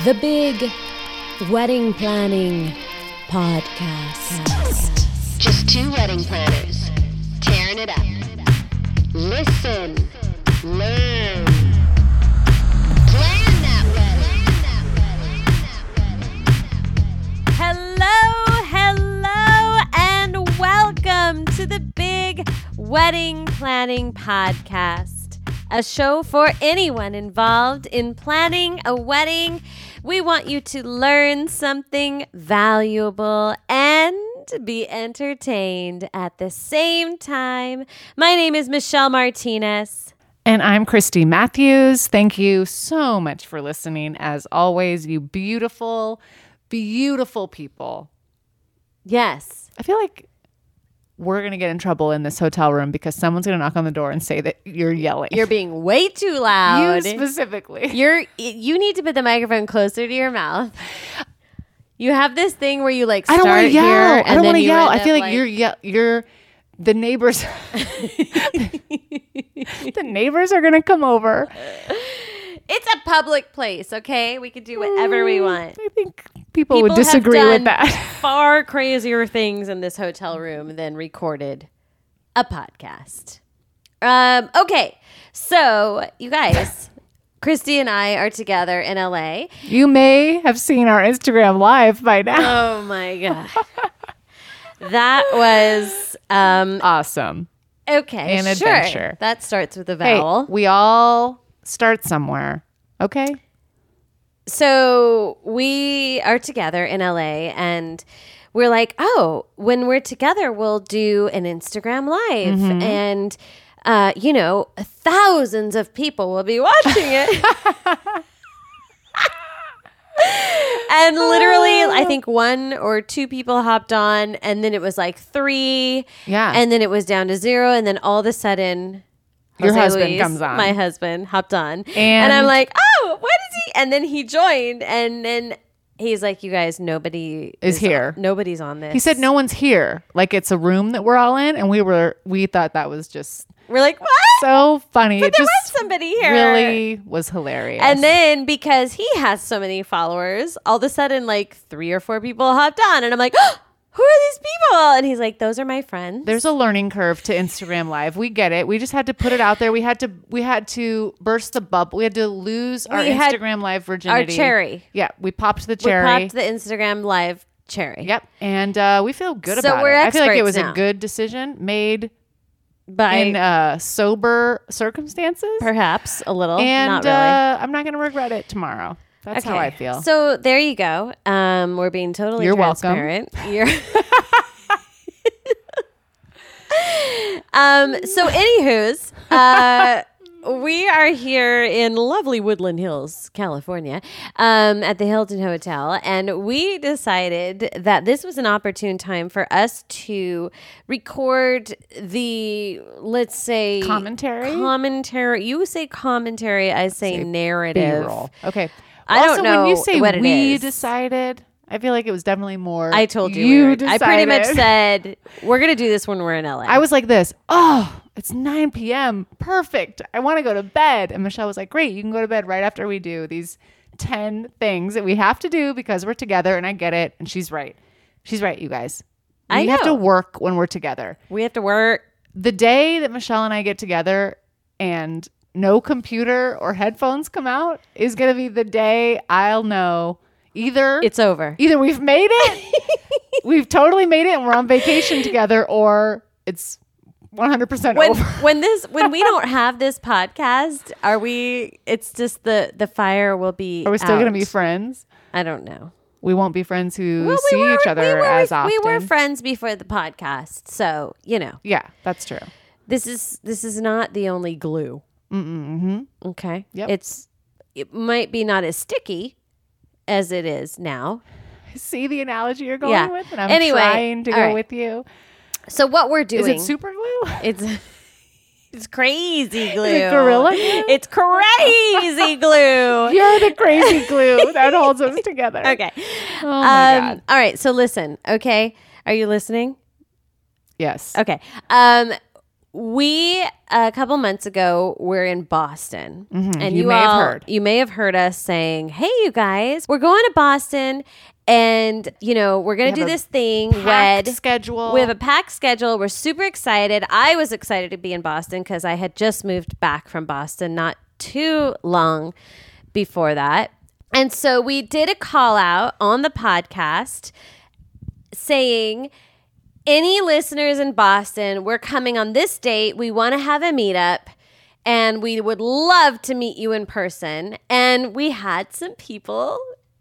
The Big Wedding Planning Podcast. Just two wedding planners tearing it up. Listen, learn, plan that wedding. Hello, and welcome to the Big Wedding Planning Podcast, a show for anyone involved in planning a wedding. We want you to learn something valuable and be entertained at the same time. My name is Michelle Martinez. And I'm Christy Matthews. Thank you so much for listening. As always, you beautiful, beautiful people. Yes. I feel like we're going to get in trouble in this hotel room because someone's going to knock on the door and say that you're yelling. You're being way too loud. You specifically. You need to put the microphone closer to your mouth. You have this thing where you like start I don't want to yell. here, I don't want to you yell. end I feel up, like you're the neighbors. The neighbors are going to come over. It's a public place, okay? We can do whatever we want. I think people would disagree have with done that. Far crazier things in this hotel room than recorded a podcast. Okay, so you guys, Christy and I are together in LA. You may have seen our Instagram live by now. Oh my god, that was Awesome. okay. An sure. adventure. That starts with a Hey, vowel. we all start somewhere. Okay? So we are together in LA and we're like, oh, when we're together, we'll do an Instagram live. Mm-hmm. And, thousands of people will be watching it. And literally, I think one or two people hopped on and then it was like three. Yeah. And then it was down to zero. And then all of a sudden, Your Jose husband Luis, comes on. My husband hopped on. And I'm like, oh, what is he? And then he joined. And then he's like, you guys, nobody is here. Nobody's on this. He said no one's here. Like it's a room that we're all in, and we thought that was just We're like, what? so funny. But It there just was somebody here. really was hilarious. And then because he has so many followers, all of a sudden like 3 or 4 people hopped on. And I'm like, oh, who are these people? And he's like, those are my friends. there's a learning curve to Instagram Live. We get it. We just had to put it out there. We had to burst the bubble. We had to lose our We had Instagram Live our virginity. cherry. Yeah, we popped the We cherry. popped the Instagram live cherry. Yep, and we feel good So about we're it. I feel like it experts was now. a good decision made By in sober circumstances. perhaps a little, And not really. I'm not going to regret it tomorrow. That's how I feel. So there you go. We're being totally You're welcome. transparent. You're so anywho's, we are here in lovely Woodland Hills, California, at the Hilton Hotel, and we decided that this was an opportune time for us to record the, let's say, Commentary? You say commentary, I say narrative. B-roll. Okay. I also, don't know when you say what it we is. decided, I feel like it was definitely more. I told you. You I pretty much decided. said, we're going to do this when we're in LA. I was like this. Oh, it's 9 p.m. Perfect. I want to go to bed. And Michelle was like, great. You can go to bed right after we do these 10 things that we have to do because we're together. And I get it. And she's right. She's right, you guys. I We have to know. work when we're together. We have to work. The day that Michelle and I get together and no computer or headphones come out is going to be the day I'll know either It's over. we've made it, we've totally made it and we're on vacation together, or it's 100% over. When we don't have this podcast, are we? It's just the fire will be. Are we still going to be out. friends? I don't know. We won't be friends who Well, see each other as often. We were friends before the podcast, so Yeah, that's true. this is not the only glue. Mm-hmm. Okay. Yep. It might be not as sticky as it is now. See the analogy you're going Yeah. with? And I'm Anyway, trying to all go right. with you. So what we're doing? Is it super glue? It's crazy glue. Is it Gorilla Glue? It's crazy glue. You're the crazy glue that holds us together. Okay. Oh my God. All right. So listen. Okay. Are you listening? Yes. Okay. we a couple months ago were in Boston, and You may have heard. You may have heard us saying, "Hey, you guys, we're going to Boston, and we're gonna do have a this thing, packed wed schedule. We have a packed schedule. We're super excited. I was excited to be in Boston because I had just moved back from Boston not too long before that, and so we did a call out on the podcast saying, any listeners in Boston, we're coming on this date. We want to have a meetup and we would love to meet you in person. And we had some people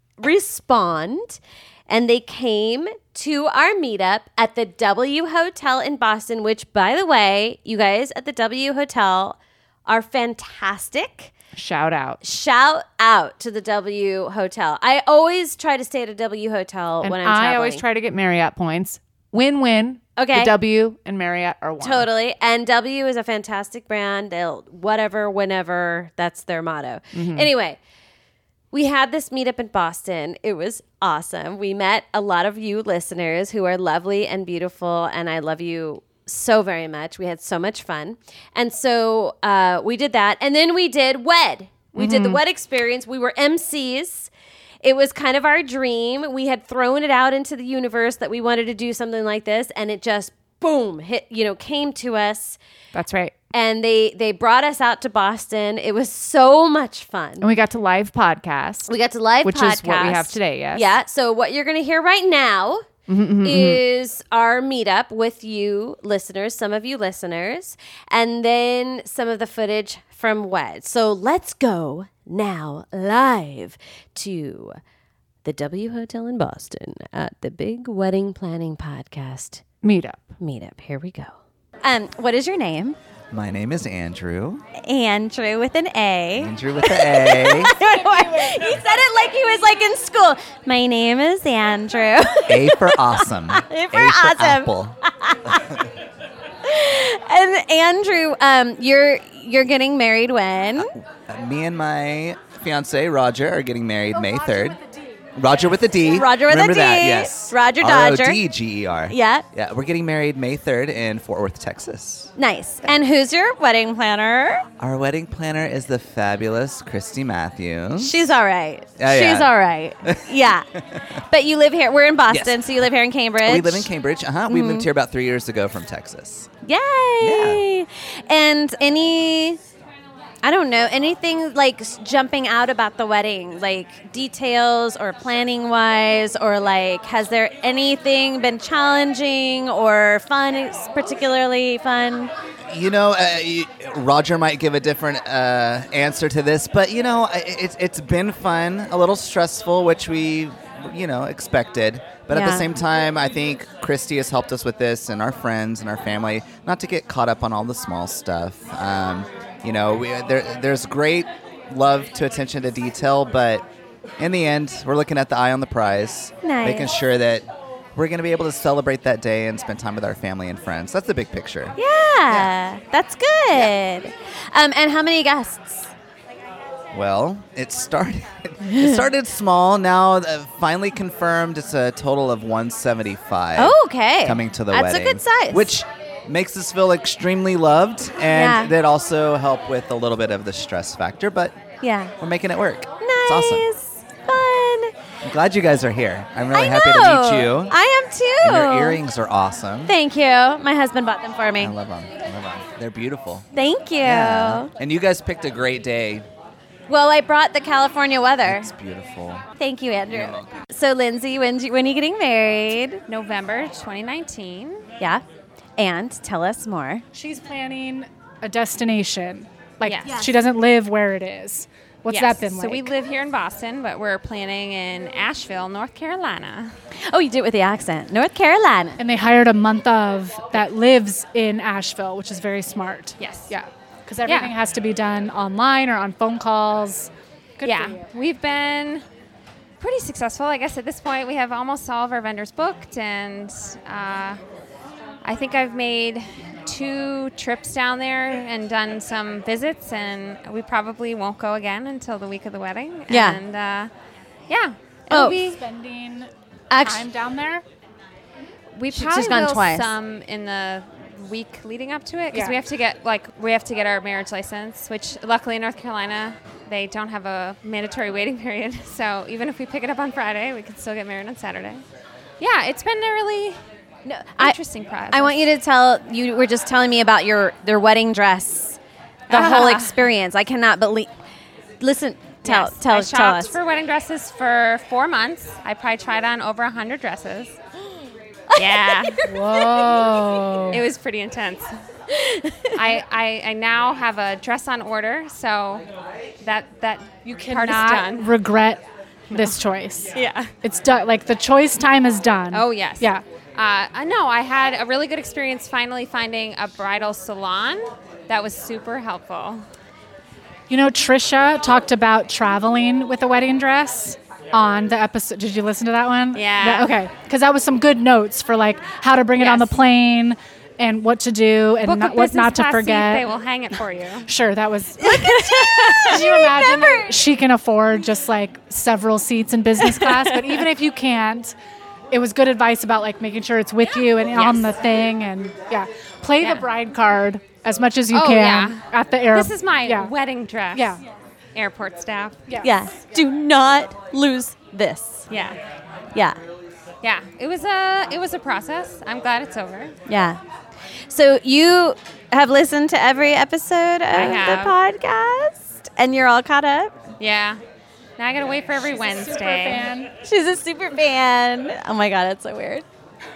respond and they came to our meetup at the W Hotel in Boston, which, by the way, you guys at the W Hotel are fantastic. Shout out. Shout out to the W Hotel. I always try to stay at a W Hotel And when I'm traveling. I always try to get Marriott points. Win-win. Okay. The W and Marriott are one. Totally. And W is a fantastic brand. They'll whatever, whenever. That's their motto. Anyway, we had this meetup in Boston. It was awesome. We met a lot of you listeners who are lovely and beautiful, and I love you so very much. We had so much fun. And so we did that. And then we did WED. We did the WED experience. We were MCs. It was kind of our dream. We had thrown it out into the universe that we wanted to do something like this, and it just boom hit. Came to us, That's right. and they brought us out to Boston. It was so much fun. And we got to live podcast. We got to live Which podcast, is what we have today, yes. Yeah. So what you're going to hear right now is our meetup with you listeners, some of you listeners, and then some of the footage from WED. So let's go now live to the W Hotel in Boston at the Big Wedding Planning Podcast Meetup. Here we go. What is your name? My name is Andrew. Andrew with an A. Andrew with the A. He said it like he was like in school. My name is Andrew. A for awesome. A for awesome. Apple. And Andrew, you're getting married when? Me and my fiance Roger are getting married May 3rd. Roger with a D. Roger with a Remember D. that, yes. Roger Dodger. RODGER. Yeah. Yeah, we're getting married May 3rd in Fort Worth, Texas. Nice. And who's your wedding planner? Our wedding planner is the fabulous Christy Matthews. She's all right. Oh, yeah. She's all right. Yeah. But you live here. We're in Boston, Yes. so you live here in Cambridge. We live in Cambridge. We moved here about 3 years ago from Texas. Yay. And anything like jumping out about the wedding, like details or planning wise, or like, has there anything been challenging or fun, particularly fun? Roger might give a different answer to this, but it's been fun, a little stressful, which we expected. But at the Yeah. same time, I think Christy has helped us with this, and our friends and our family, not to get caught up on all the small stuff. There's great love to attention to detail, but in the end, we're looking at the eye on the prize, Nice. making sure that we're going to be able to celebrate that day and spend time with our family and friends. That's the big picture. Yeah. That's good. And how many guests? Well, it started small. Now, finally confirmed, it's a total of 175. Oh, okay. Coming to the That's wedding. a good size. Which makes us feel extremely loved, and that also help with a little bit of the stress factor, but Yeah. we're making it work. Nice. It's awesome. Fun. I'm glad you guys are here. I'm really I happy know. to meet you. I am too. And your earrings are awesome. Thank you. My husband bought them for me. I love them. They're beautiful. Thank you. Yeah. And you guys picked a great day. Well, I brought the California weather. It's beautiful. Thank you, Andrew. You're welcome. So, Lindsay, when are you getting married? November 2019. Yeah. And tell us more. She's planning a destination. Like, Yes. she doesn't live where it is. What's Yes. that been like? So we live here in Boston, but we're planning in Asheville, North Carolina. Oh, you did it with the accent. North Carolina. And they hired a month of that lives in Asheville, which is very smart. Yes. Yeah. Because everything has to be done online or on phone calls. Good yeah, for you. we've been pretty successful. I guess at this point we have almost all of our vendors booked, and I think I've made 2 trips down there and done some visits, and we probably won't go again until the week of the wedding. Yeah. And yeah. Oh. It'll be, Spending Actu- time down there. we She's probably gone will twice. some in the week leading up to it because Yeah. we have to get our marriage license, which luckily in North Carolina they don't have a mandatory waiting period. So even if we pick it up on Friday, we can still get married on Saturday. Yeah, it's been a really interesting process. I want you to tell. You were just telling me about their wedding dress, the whole experience. I cannot believe. Listen, tell I us. shopped for wedding dresses for 4 months. I probably tried on over 100 dresses. Yeah, Whoa. it was pretty intense. I now have a dress on order, so that You part is cannot done. regret this choice. Yeah. It's done. Like the choice time is done. Oh, yes. Yeah. No, I had a really good experience finally finding a bridal salon that was super helpful. You know, Trisha talked about traveling with a wedding dress on the episode. Did you listen to that one? Yeah. Okay. Because that was some good notes for like how to bring it on the Yes. plane and what to do and Book not, a what business not to class seat, forget. they will hang it for you. Sure, that was. Look at you! Did you imagine that she can afford just like several seats in business class? But even if you can't, it was good advice about like making sure it's with you and on the thing and play Yeah. the bride card as much as you Oh, can yeah. at the airport. This is my wedding dress. Yeah. Airport staff. Yeah. Do not lose this. Yeah. Yeah. Yeah. It was a process. I'm glad it's over. Yeah. So you have listened to every episode of the have. podcast, and you're all caught up. Yeah. Now I gotta wait for every Wednesday. Super fan. She's a super fan. Oh my god, that's so weird.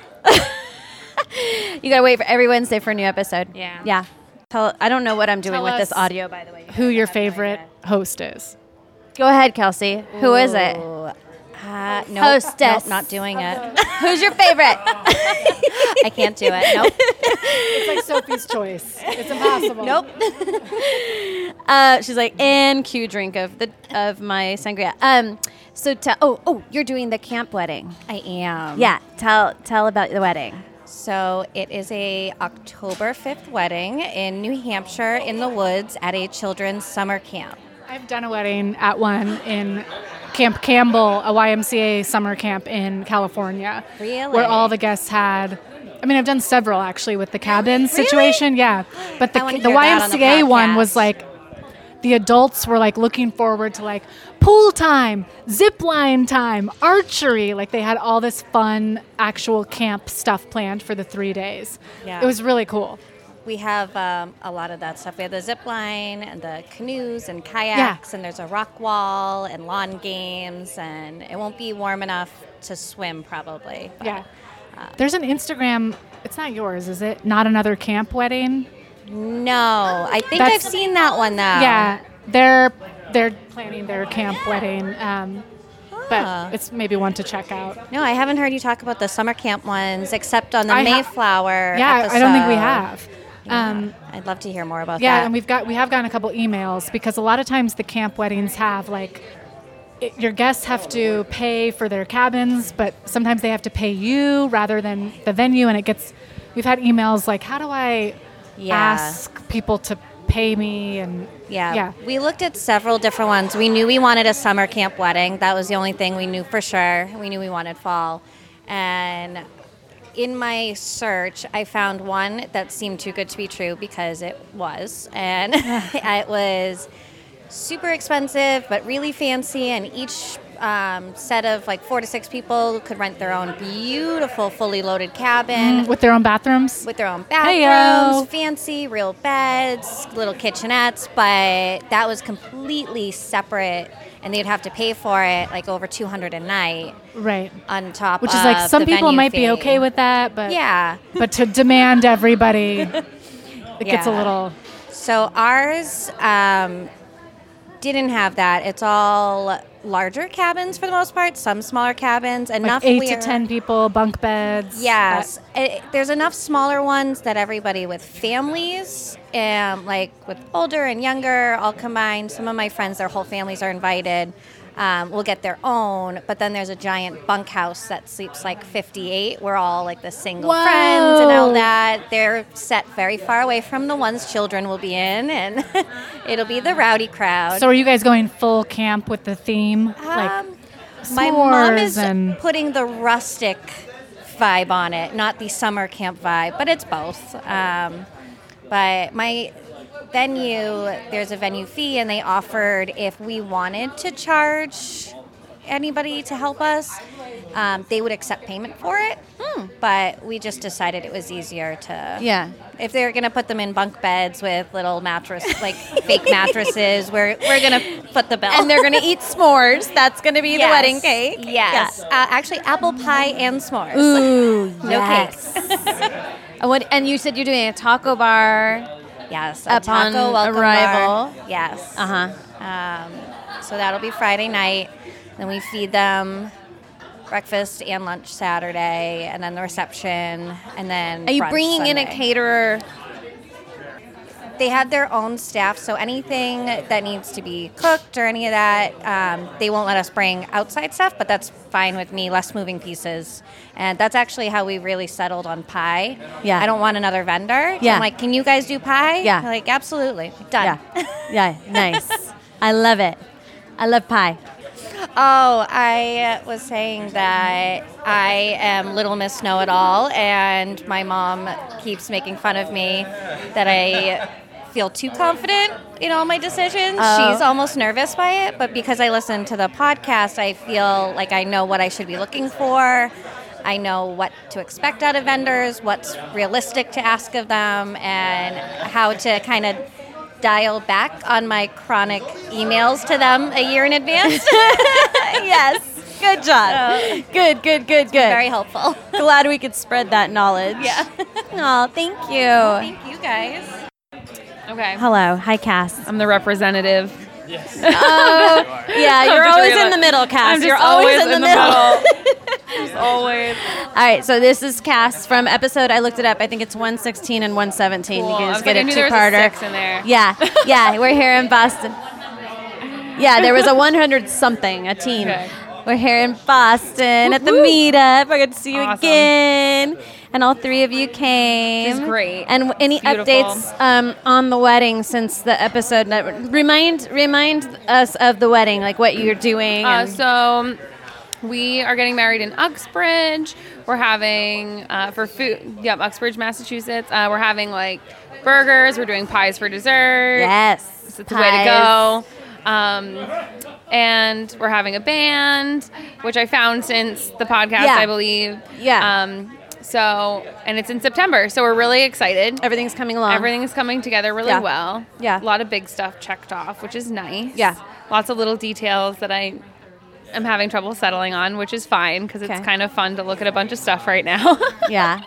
You gotta wait for every Wednesday for a new episode. Yeah. Yeah. I don't know what I'm doing Tell with this us audio, by the way. Who your favorite host is? Go ahead, Kelsey. Who is it? Nope, Hostess. nope, not doing it. Who's your favorite? I can't do it. Nope. It's like Sophie's Choice. It's impossible. Nope. She's like, and cue drink of my sangria. So you're doing the camp wedding. I am. Yeah. Tell about the wedding. So it is a October 5th wedding in New Hampshire in the woods at a children's summer camp. I've done a wedding at one in Camp Campbell, a YMCA summer camp in California. Really? Where all the guests had, I mean, I've done several actually with the cabin situation. Yeah. But I wanna the hear that on the YMCA one podcast. was like, the adults were like looking forward to like pool time, zip line time, archery. Like they had all this fun actual camp stuff planned for the 3 days. Yeah. It was really cool. We have a lot of that stuff. We have the zip line and the canoes and kayaks, and there's a rock wall and lawn games, and it won't be warm enough to swim probably. but, Yeah. There's an Instagram, it's not yours, is it? Not Another Camp Wedding? No, I think That's- I've seen that one though. Yeah, they're planning their camp wedding, but it's maybe one to check out. No, I haven't heard you talk about the summer camp ones except on the I ha- Mayflower. Yeah, I don't think we episode. have. I'd love to hear more about Yeah, that. and we have gotten a couple emails because a lot of times the camp weddings have like your guests have to pay for their cabins, but sometimes they have to pay you rather than the venue, and we've had emails like, how do I ask people to pay me? And Yeah. We looked at several different ones. We knew we wanted a summer camp wedding. That was the only thing we knew for sure. We knew we wanted fall. And in my search, I found one that seemed too good to be true because it was. And it was super expensive, but really fancy. And each set of like 4 to 6 people could rent their own beautiful, fully loaded cabin. with their own bathrooms. With their own Heyo. bathrooms, fancy, real beds, little kitchenettes, but that was completely separate, and they'd have to pay for it like over $200 a night Right. on top Which of is like some the people venue might be fee. okay with that, but Yeah. but to demand everybody, it gets a Yeah. little. So ours didn't have that. It's all larger cabins for the most part, some smaller cabins, Like enough 8 where, to 10 people, bunk beds. Yes, there's enough smaller ones that everybody with families, like with older and younger, all combined. Some of my friends, their whole families are invited. Will get their own, but then there's a giant bunkhouse that sleeps like 58. We're all like the single Whoa. friends and all that. They're set very far away from the ones children will be in, and it'll be the rowdy crowd. So are you guys going full camp with the theme? Like My mom s'mores is and putting the rustic vibe on it, not the summer camp vibe, but it's both. But my venue, there's a venue fee, and they offered if we wanted to charge anybody to help us, they would accept payment for it. But we just decided it was easier to. Yeah. If they're gonna put them in bunk beds with little mattress, like fake mattresses, we're gonna foot the bill. And they're going to eat s'mores. That's going to be the Yes. wedding cake. Yes. Actually, apple pie and s'mores. Ooh, No yes. And you said you're doing a taco bar. Yes. A Upon taco welcome arrival. bar. Yes. Uh-huh. So that'll be Friday night. Then we feed them breakfast and lunch Saturday, and then the reception, and then Are you brunch bringing in a Sunday. caterer? They have their own staff, so anything that needs to be cooked or any of that, they won't let us bring outside stuff, but that's fine with me, less moving pieces. And that's actually how we really settled on pie. Yeah. I don't want another vendor. Yeah. I'm like, can you guys do pie? Yeah. They're like, absolutely. Done. Yeah, nice. I love it. I love pie. Oh, I was saying that I am Little Miss Know-It-All, and my mom keeps making fun of me that I feel too confident in all my decisions. Oh. She's almost nervous by it, but because I listen to the podcast, I feel like I know what I should be looking for. I know what to expect out of vendors, what's realistic to ask of them, and how to kind of dial back on my chronic emails to them a year in advance. Yes. Good job. Good. Very helpful. Glad we could spread that knowledge. Yeah. Oh, thank you. Thank you guys. Okay. Hello. Hi, Cass. I'm the representative. Oh, yeah, you're just always in realized- the middle, Cass. I'm just You're always in the middle. Just always. All right, so this is Cass from episode, I looked it up, I think it's 116 and 117. Cool. You I can was just get like, I a knew there was a two-parter. 6 in there. Yeah, we're here in Boston. Yeah, there was a 100-something, a teen. Okay. We're here in Boston at the meetup. We're good to see you Awesome. again. And all three of you came. She's great. And any Beautiful. updates on the wedding since the episode? Remind us of the wedding, like what you're doing. and- So we are getting married in Uxbridge. We're having for food. Yep, Uxbridge, Massachusetts. We're having like burgers. We're doing pies for dessert. Yes. It's the way to go. And we're having a band, which I found since the podcast, Yeah. I believe. Yeah. And it's in September, so we're really excited. Everything's coming along. Everything is coming together really Yeah. well. Yeah. A lot of big stuff checked off, which is nice. Yeah. Lots of little details that I am having trouble settling on, which is fine because it's Okay. kind of fun to look at a bunch of stuff right now. Yeah.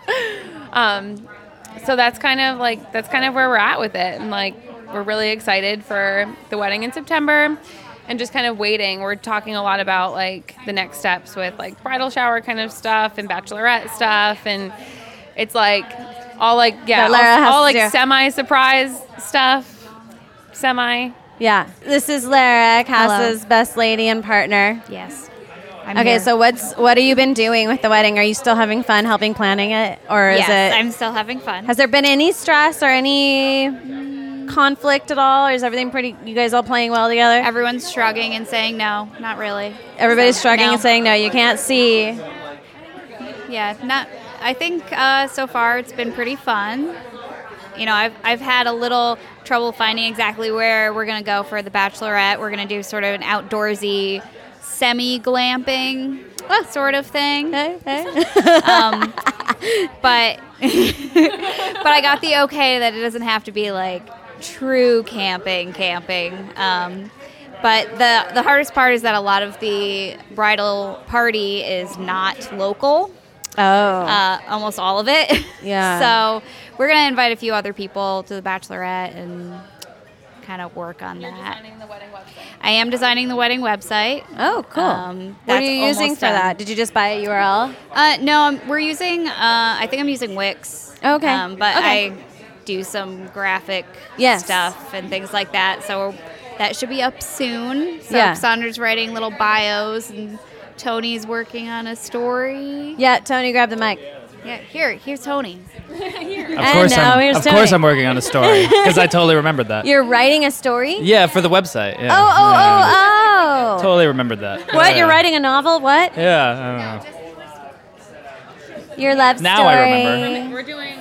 So that's kind of where we're at with it. And like we're really excited for the wedding in September and just kind of waiting. We're talking a lot about like the next steps with like bridal shower kind of stuff and bachelorette stuff, and it's like all like That Lara has all to like do. semi-surprise stuff. Yeah. This is Lara, Cass's best lady and partner. Yes. Okay, so what have you been doing with the wedding? Are you still having fun helping planning it, or is Yes, it? I'm still having fun. Has there been any stress or any conflict at all, or is everything pretty? You guys all playing well together? Everyone's shrugging and saying no, not really. Everybody's shrugging no. and saying no. You can't see. Yeah, not. I think so far it's been pretty fun. You know, I've had a little trouble finding exactly where we're gonna go for the bachelorette. We're gonna do sort of an outdoorsy, semi-glamping sort of thing. But I got the okay that it doesn't have to be like true camping. But the hardest part is that a lot of the bridal party is not local. Oh. Almost all of it. Yeah. So we're going to invite a few other people to the bachelorette and kind of work on that. I am designing the wedding website. Oh, cool. What are you using for that? Did you just buy a URL? No, we're using, I think I'm using Wix. Okay. But Okay. I do some graphic Yes. stuff and things like that. So that should be up soon. So Yeah. Sandra's writing little bios and Tony's working on a story. Yeah, Tony, grab the mic. Yeah, here's Tony. Of course I'm working on a story because I totally remembered that. You're writing a story? Yeah, for the website. Yeah. Oh. Totally remembered that. What? Yeah. You're writing a novel? What? Yeah, I don't know. Your love Now story. I remember.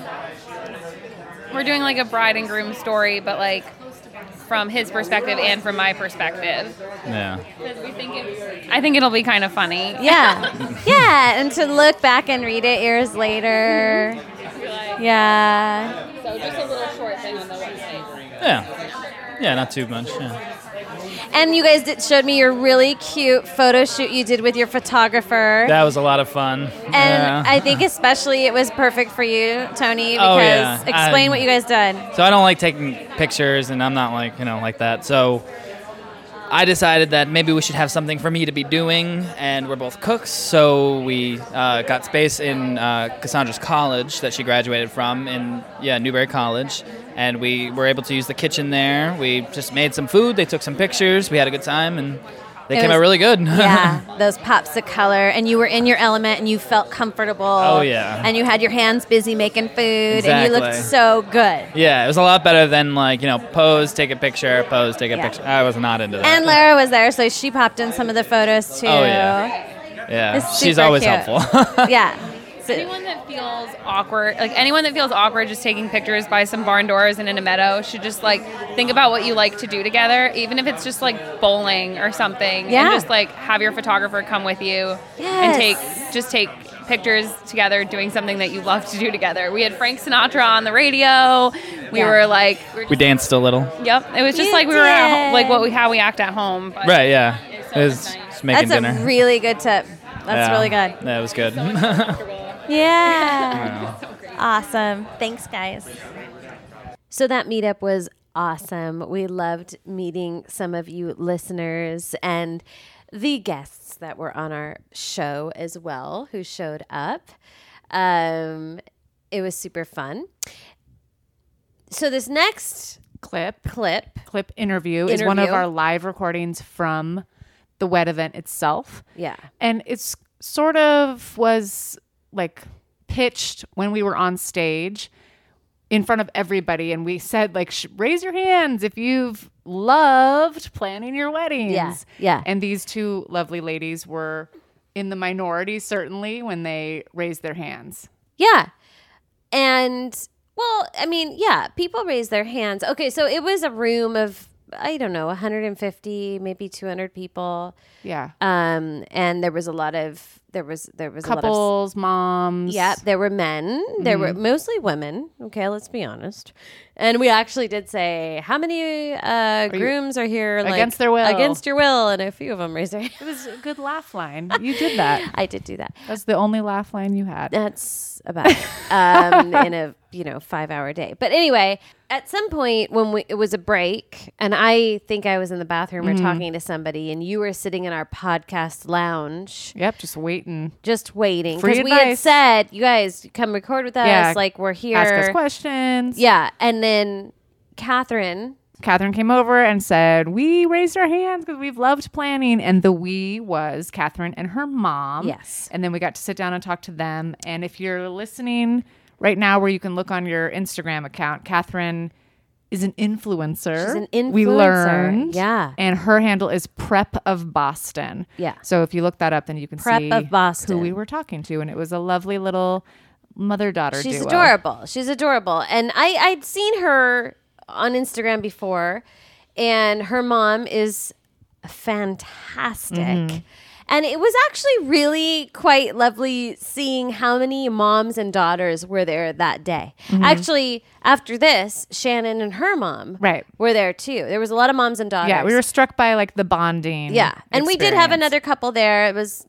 We're doing like a bride and groom story, but like from his perspective and from my perspective. Yeah. I think it'll be kind of funny. Yeah. Yeah, and to look back and read it years later. Yeah. So just a little short thing on the website. Yeah, not too much. Yeah. And you guys showed me your really cute photo shoot you did with your photographer. That was a lot of fun. And I think especially it was perfect for you, Tony, because Oh, yeah. explain what you guys done. So I don't like taking pictures, and I'm not like that. So I decided that maybe we should have something for me to be doing, and we're both cooks, so we got space in Cassandra's college that she graduated from in Newberry College, and we were able to use the kitchen there. We just made some food, they took some pictures, we had a good time, and they came out really good. Yeah, those pops of color, and you were in your element, and you felt comfortable. Oh, yeah. And you had your hands busy making food, Exactly. and you looked so good. Yeah, it was a lot better than pose, take a picture, pose, take a picture. I was not into that. And Lara was there, so she popped in some of the photos too. Oh, yeah. Yeah, It's she's super always cute. helpful. Yeah. So, Anyone that feels awkward just taking pictures by some barn doors and in a meadow should just think about what you like to do together, even if it's just bowling or something. Yeah. And just have your photographer come with you and take pictures together doing something that you love to do together. We had Frank Sinatra on the radio. We were We danced a little. Yep. It was just You we were at did. how we act at home. But Right, yeah. It was just making that's dinner. a really good tip. That's really good. Yeah, it was good. Yeah. Awesome. Thanks, guys. So that meetup was awesome. We loved meeting some of you listeners and the guests that were on our show as well who showed up. It was super fun. So this next Clip Interview. interview is one of our live recordings from the WED event itself. Yeah. And it's sort of was pitched when we were on stage in front of everybody, and we said raise your hands if you've loved planning your weddings. Yeah. And these two lovely ladies were in the minority, certainly, when they raised their hands. Yeah. And, well, I mean, yeah, people raised their hands. Okay, so it was a room of, I don't know, 150, maybe 200 people. Yeah. And there was a lot of, there was Couples, moms. Yeah, there were men. There were mostly women. Okay, let's be honest. And we actually did say, how many grooms are here against their will? Against your will, and a few of them raised their hand. It was a good laugh line. You did that. I did do that. That's the only laugh line you had. That's about it. In a 5-hour day. But anyway, at some point when it was a break, and I think I was in the bathroom or talking to somebody, and you were sitting in our podcast lounge. Yep, just waiting. Because we had said, you guys come record with us. Yeah. We're here. Ask us questions. Yeah. And then Catherine came over and said, we raised our hands because we've loved planning. And the we was Catherine and her mom. Yes. And then we got to sit down and talk to them. And if you're listening right now, where you can look on your Instagram account, Catherine is an influencer. She's an influencer. We learned. Yeah. And her handle is Prep of Boston. Yeah. So if you look that up, then you can Prep see of Boston. who we were talking to. And it was a lovely little mother-daughter duo. She's adorable. She's adorable. And I'd seen her on Instagram before, and her mom is fantastic. Mm-hmm. And it was actually really quite lovely seeing how many moms and daughters were there that day. Mm-hmm. Actually, after this, Shannon and her mom were there too. There was a lot of moms and daughters. Yeah, we were struck by the bonding. Yeah. And we did have experience. another couple there. It was,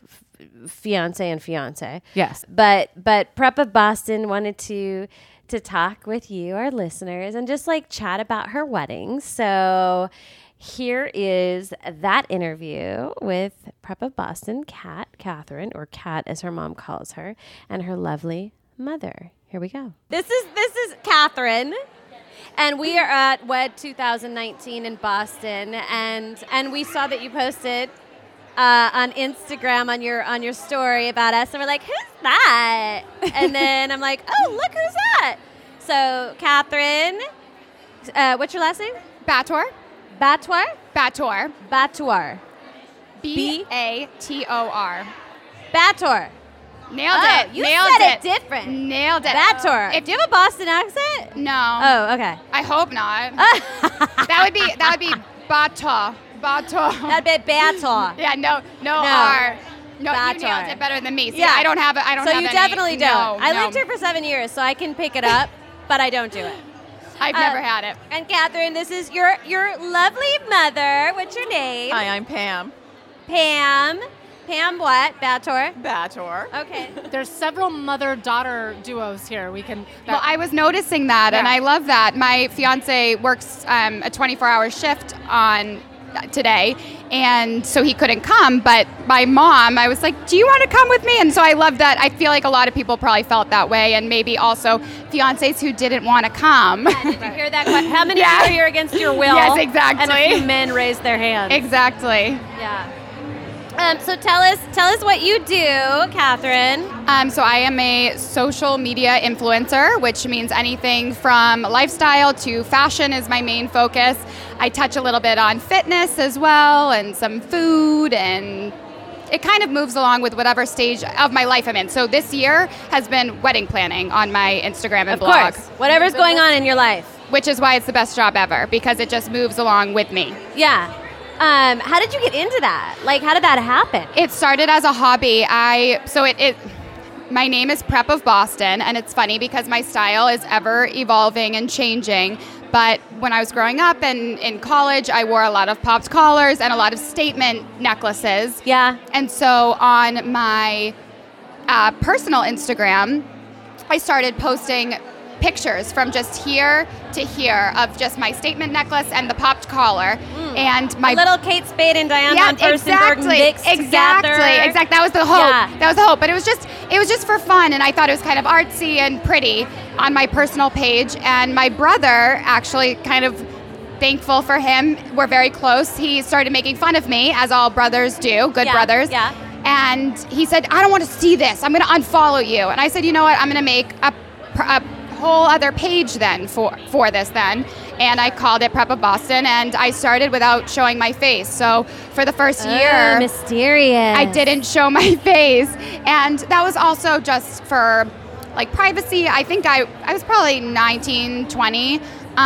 fiance and fiance. Yes. But Prep of Boston wanted to talk with you, our listeners, and just chat about her wedding. So here is that interview with Prep of Boston, Catherine, or Kat as her mom calls her, and her lovely mother. Here we go. This is Catherine. And we are at WED 2019 in Boston, and we saw that you posted on Instagram on your story about us, and we're like, who's that? And then I'm like, oh, look who's that. So Catherine, what's your last name? Bator. Bator? Bator. Bator. B-A-T-O-R. Bator. Nailed Oh, it. you Nailed said it. it different. Nailed it. Bator. Do you have a Boston accent? No. Oh, okay. I hope not. that would be Bator. Bator. That'd be Bator. Yeah, no R. No, you Bator. nailed it better than me. See, Yeah. I don't have. So you any- definitely don't. No, I no. lived here for 7 years, so I can pick it up, but I don't do it. I've never had it. And Catherine, this is your lovely mother. What's your name? Hi, I'm Pam. Pam. Pam what? Bator? Bator. Okay. There's several mother-daughter duos here. We can. Well, I was noticing that, and Yeah. I love that. My fiance works a 24-hour shift on today, and so he couldn't come. But my mom, I was like, "Do you want to come with me?" And so I love that. I feel like a lot of people probably felt that way, and maybe also fiancés who didn't want to come. Did you hear that? How many Yeah. people are here against your will? Yes, exactly. And a few men raised their hands. Exactly. Yeah. So tell us what you do, Catherine. So I am a social media influencer, which means anything from lifestyle to fashion is my main focus. I touch a little bit on fitness as well, and some food, and it kind of moves along with whatever stage of my life I'm in. So this year has been wedding planning on my Instagram and Of blog. course. Whatever's going on in your life. Which is why it's the best job ever, because it just moves along with me. Yeah. How did you get into that? Like, how did that happen? It started as a hobby. My name is Prep of Boston, and it's funny because my style is ever evolving and changing. But when I was growing up and in college, I wore a lot of popped collars and a lot of statement necklaces. Yeah. And so on my personal Instagram, I started posting pictures from just here to here of just my statement necklace and the popped collar, and my a little Kate Spade and Diane von Furstenberg exactly, mixed exactly, together. exactly. That was the hope. Yeah. That was the hope. But it was just for fun, and I thought it was kind of artsy and pretty on my personal page. And my brother, actually, kind of thankful for him, we're very close. He started making fun of me, as all brothers do, good brothers. Yeah. And he said, "I don't want to see this. I'm going to unfollow you." And I said, "You know what? I'm going to make a whole other page then for this then." And I called it Prep of Boston, and I started without showing my face. So for the first year, mysterious. I didn't show my face, and that was also just for like privacy. I think I was probably 19, 20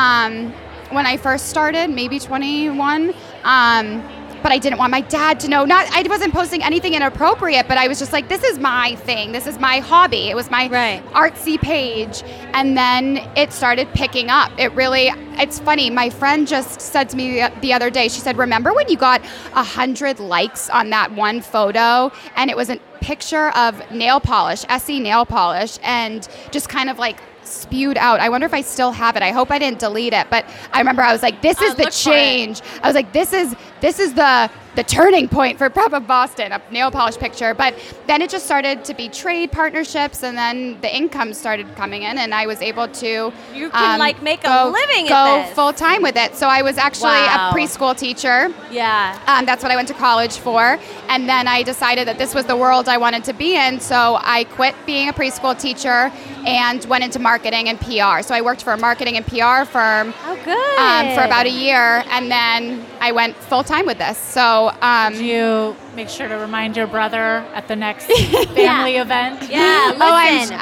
when I first started, maybe 21. But I didn't want my dad to know. I wasn't posting anything inappropriate, but I was just like, this is my thing. This is my hobby. It was my artsy page. And then it started picking up. It's funny. My friend just said to me the other day, she said, "Remember when you got 100 likes on that one photo?" And it was a picture of nail polish, Essie nail polish, and just kind of like spewed out. I wonder if I still have it. I hope I didn't delete it, but I remember I was like, this is the change. I was like, this is the turning point for Prep of Boston, a nail polish picture. But then it just started to be trade partnerships, and then the income started coming in, and I was able to You can make a living go at this. full time with it. So I was actually a preschool teacher. Yeah. That's what I went to college for. And then I decided that this was the world I wanted to be in. So I quit being a preschool teacher and went into marketing and PR. So I worked for a marketing and PR firm for about a year. And then I went full time with this. So Did you make sure to remind your brother at the next family event? Yeah, listen,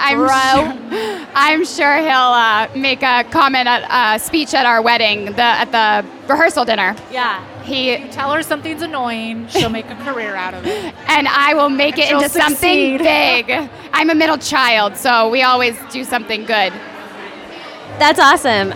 I'm sure he'll make a comment at a speech at our wedding, at the rehearsal dinner. Yeah. You tell her something's annoying, she'll make a career out of it. And I will make it She'll into something succeed. big. I'm a middle child, so we always do something good. That's awesome.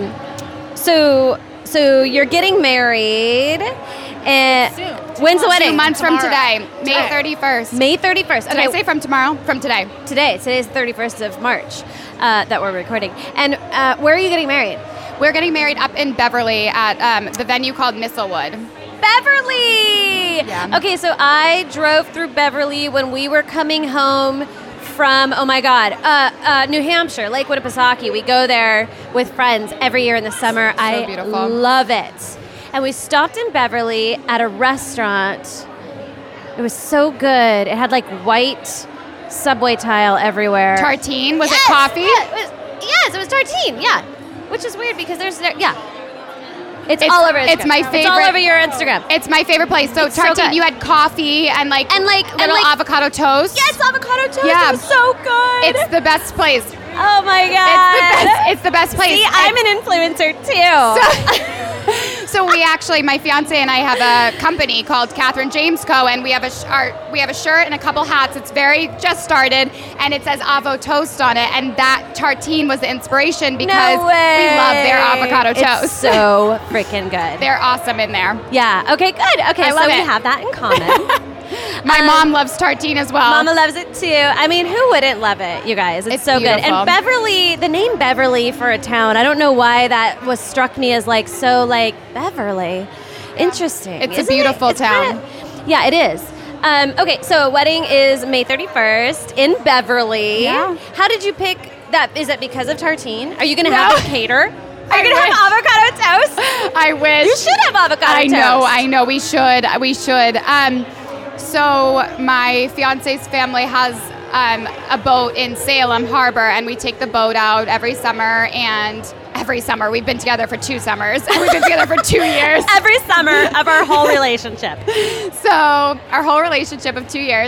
So you're getting married. When's the wedding? 2 months from today, May 31st. May 31st. Did I say from tomorrow? From today. Today's the 31st of March that we're recording. And where are you getting married? We're getting married up in Beverly at the venue called Mistlewood. Beverly! Yeah. Okay, so I drove through Beverly when we were coming home from, New Hampshire, Lake Winnipesaukee. We go there with friends every year in the summer. I beautiful. love it. And we stopped in Beverly at a restaurant. It was so good. It had like white subway tile everywhere. Tartine? Was it coffee? Yeah, it was tartine, yeah. Which is weird because there's, yeah. It's all over Instagram. It's my favorite. It's all over your Instagram. It's my favorite place. So It's so Tartine, good. you had coffee and little avocado toast. Yes, avocado toast. Yeah. It was so good. It's the best place. Oh my god. It's the best place. See, I'm an influencer too. So we actually, my fiance and I have a company called Catherine James Co. And we have a shirt and a couple hats. It's just started, and it says Avo Toast on it. And that tartine was the inspiration because No way. we love their avocado toast. It's so freaking good. They're awesome in there. Yeah. Okay. Good. Okay. I So love we it. have that in common. My mom loves tartine as well. Mama loves it too. I mean, who wouldn't love it, you guys? It's so beautiful. good. And Beverly, the name Beverly for a town, I don't know why that was struck me as Beverly. Interesting. It's a Isn't it? beautiful It's town. Yeah, it is. Okay, so wedding is May 31st in Beverly. Yeah. How did you pick that? Is it because of tartine? Are you going to No. have a cater? Are you going to have avocado toast? I wish. You should have avocado toast. I know. We should. So my fiance's family has a boat in Salem Harbor, and we take the boat out every summer. We've been together for 2 summers. We've been together for 2 years. Every summer of our whole relationship. So our whole relationship of 2 years.